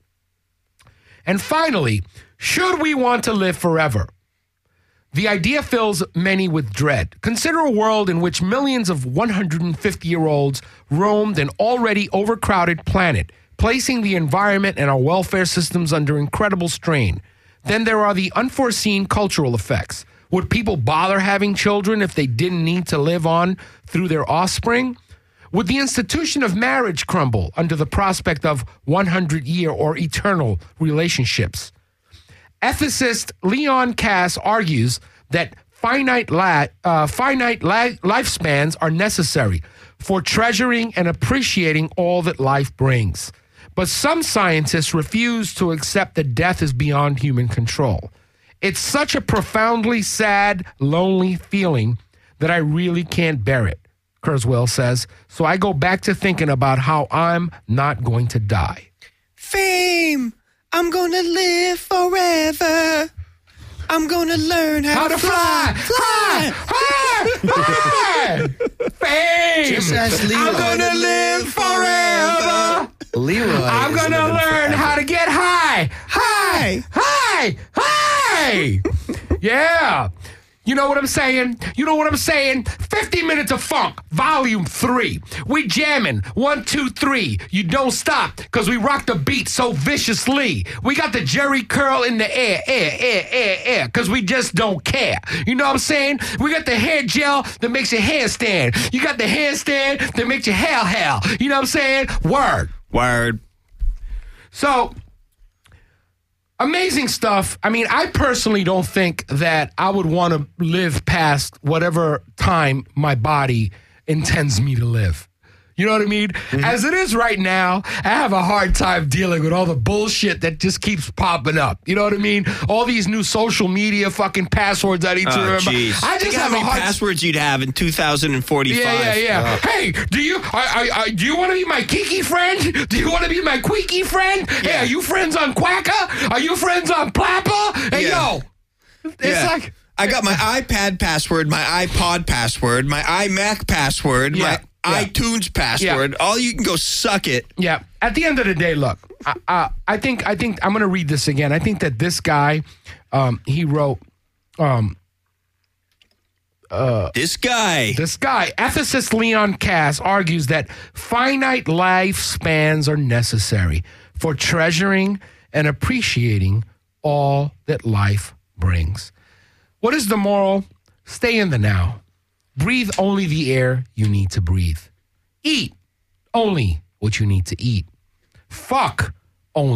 And finally, should we want to live forever? The idea fills many with dread. Consider a world in which millions of one hundred fifty-year-olds roamed an already overcrowded planet, placing the environment and our welfare systems under incredible strain. Then there are the unforeseen cultural effects. Would people bother having children if they didn't need to live on through their offspring? Would the institution of marriage crumble under the prospect of one hundred year or eternal relationships? Ethicist Leon Kass argues that finite, la- uh, finite la- lifespans are necessary for treasuring and appreciating all that life brings. But some scientists refuse to accept that death is beyond human control. It's such a profoundly sad, lonely feeling that I really can't bear it, Kurzweil says. So I go back to thinking about how I'm not going to die. Fame, I'm gonna live forever. I'm gonna learn how, How to fly, fly, high, high. Fame. Just ask Leroy. I'm gonna live forever. Leroy. I'm is gonna living learn forever. how to get high, high, high, high. Yeah. You know what I'm saying? You know what I'm saying? fifty minutes of funk, volume three. We jamming, one, two, three. You don't stop, because we rock the beat so viciously. We got the Jerry curl in the air, air, air, air, air, because we just don't care. You know what I'm saying? We got the hair gel that makes your hair stand. You got the handstand that makes your hair hell. You know what I'm saying? Word. Word. So, amazing stuff. I mean, I personally don't think that I would want to live past whatever time my body intends me to live. You know what I mean? Mm-hmm. As it is right now, I have a hard time dealing with all the bullshit that just keeps popping up. You know what I mean? All these new social media fucking passwords I need to Oh, remember. jeez. I just Think how have a many hard passwords you'd have in two thousand forty-five. Yeah, yeah, yeah. Hey, do you I, I, I, do you want to be my Kiki friend? Do you want to be my Queeky friend? Hey, Yeah. are you friends on Quacka? Are you friends on Plappa? Hey, Yeah. yo. It's Yeah. like... I got my iPad password, my iPod password, my iMac password, Yeah, my yeah. iTunes password. All you can go suck it. Yeah. At the end of the day, look, I, uh, I think I think I'm going to read this again. I think that this guy, um, he wrote, um, This guy. this guy, ethicist Leon Kass, argues that finite lifespans are necessary for treasuring and appreciating all that life brings. What is the moral? Stay in the now. Breathe only the air you need to breathe. Eat only what you need to eat. Fuck only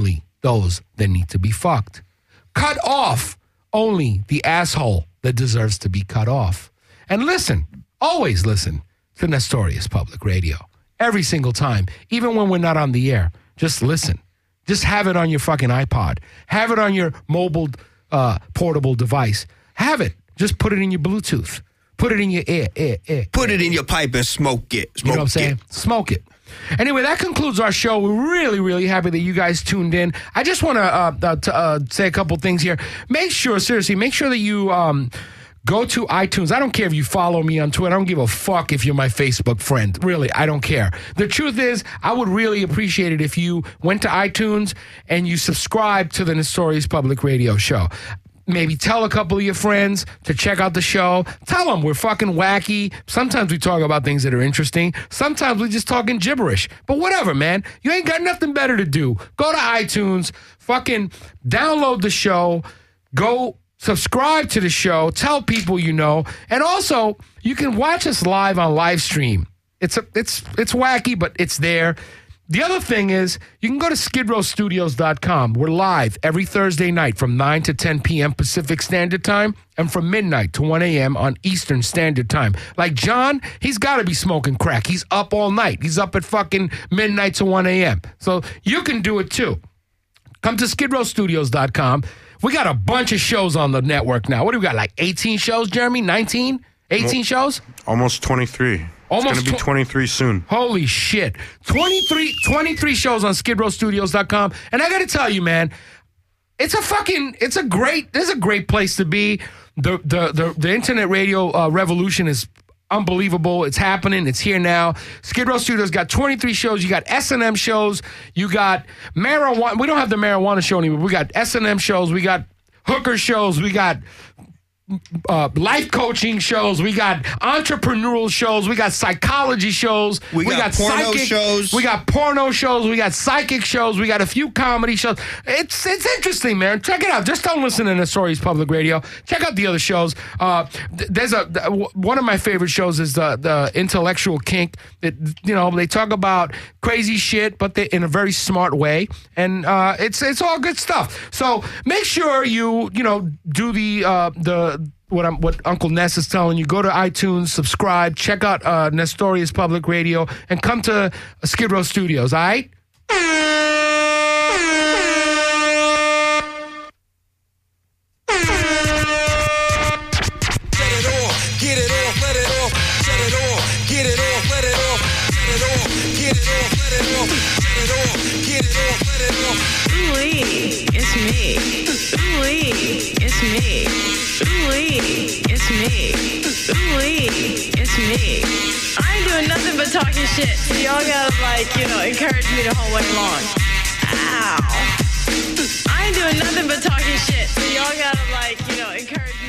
those that need to be fucked. Cut off only the asshole that deserves to be cut off. And listen, always listen to Nestorius Public Radio. Every single time, even when we're not on the air, just listen. Just have it on your fucking iPod. Have it on your mobile uh, portable device. Have it. Just put it in your Bluetooth. Put it in your ear, ear, ear. Put it in your pipe and smoke it. Smoke You know what I'm saying? it. Smoke it. Anyway, that concludes our show. We're really, really happy that you guys tuned in. I just want to uh, uh, t- uh, say a couple things here. Make sure, seriously, make sure that you um, go to iTunes. I don't care if you follow me on Twitter. I don't give a fuck if you're my Facebook friend. Really, I don't care. The truth is, I would really appreciate it if you went to iTunes and you subscribe to the Nestorius Public Radio Show. Maybe tell a couple of your friends to check out the show. Tell them we're fucking wacky. Sometimes we talk about things that are interesting. Sometimes we're just talking gibberish. But whatever, man. You ain't got nothing better to do. Go to iTunes, fucking download the show, go subscribe to the show, tell people you know, and also you can watch us live on live stream. It's a, it's it's wacky, but it's there. The other thing is, you can go to skid row studios dot com. We're live every Thursday night from nine to ten p.m. Pacific Standard Time and from midnight to one a.m. on Eastern Standard Time. Like John, he's got to be smoking crack. He's up all night. He's up at fucking midnight to one a.m. So you can do it too. Come to skid row studios dot com. We got a bunch of shows on the network now. What do we got, like eighteen shows, Jeremy? nineteen? eighteen well, shows? Almost twenty-three. Almost it's going to be twenty-three soon. Holy shit. twenty-three, twenty-three shows on skid row studios dot com. And I got to tell you, man, it's a fucking, it's a great, it's a great place to be. The the the, the internet radio uh, revolution is unbelievable. It's happening. It's here now. Skid Row Studios got twenty-three shows. You got S and M shows. You got marijuana. We don't have the marijuana show anymore. We got S and M shows. We got hooker shows. We got Uh, life coaching shows. We got entrepreneurial shows. We got psychology shows. We, we got, got porno psychic, shows. We got porno shows. We got psychic shows. We got a few comedy shows. It's it's interesting, man. Check it out. Just don't listen to Nestorius Public Radio. Check out the other shows. Uh, th- there's a th- one of my favorite shows is the the Intellectual Kink. It, you know, they talk about crazy shit, but they, in a very smart way, and uh, it's it's all good stuff. So make sure you you know do the uh, the. What I'm, what Uncle Ness is telling you, go to iTunes, subscribe, check out uh, Nestorius Public Radio, and come to Skid Row Studios, all right? Get it off, get it off, let it off, shut it off, get it off, let it off, shut it off, get it off, let it off, shut it off, get it off, let it off. Ooh-wee, it's me. Ooh-wee, it's me. Ooh-wee, it's me. Ooh-wee, it's me. I ain't doing nothing but talking shit. So y'all gotta, like, you know, encourage me the whole way long. Ow. I ain't doing nothing but talking shit. So y'all gotta, like, you know, encourage me.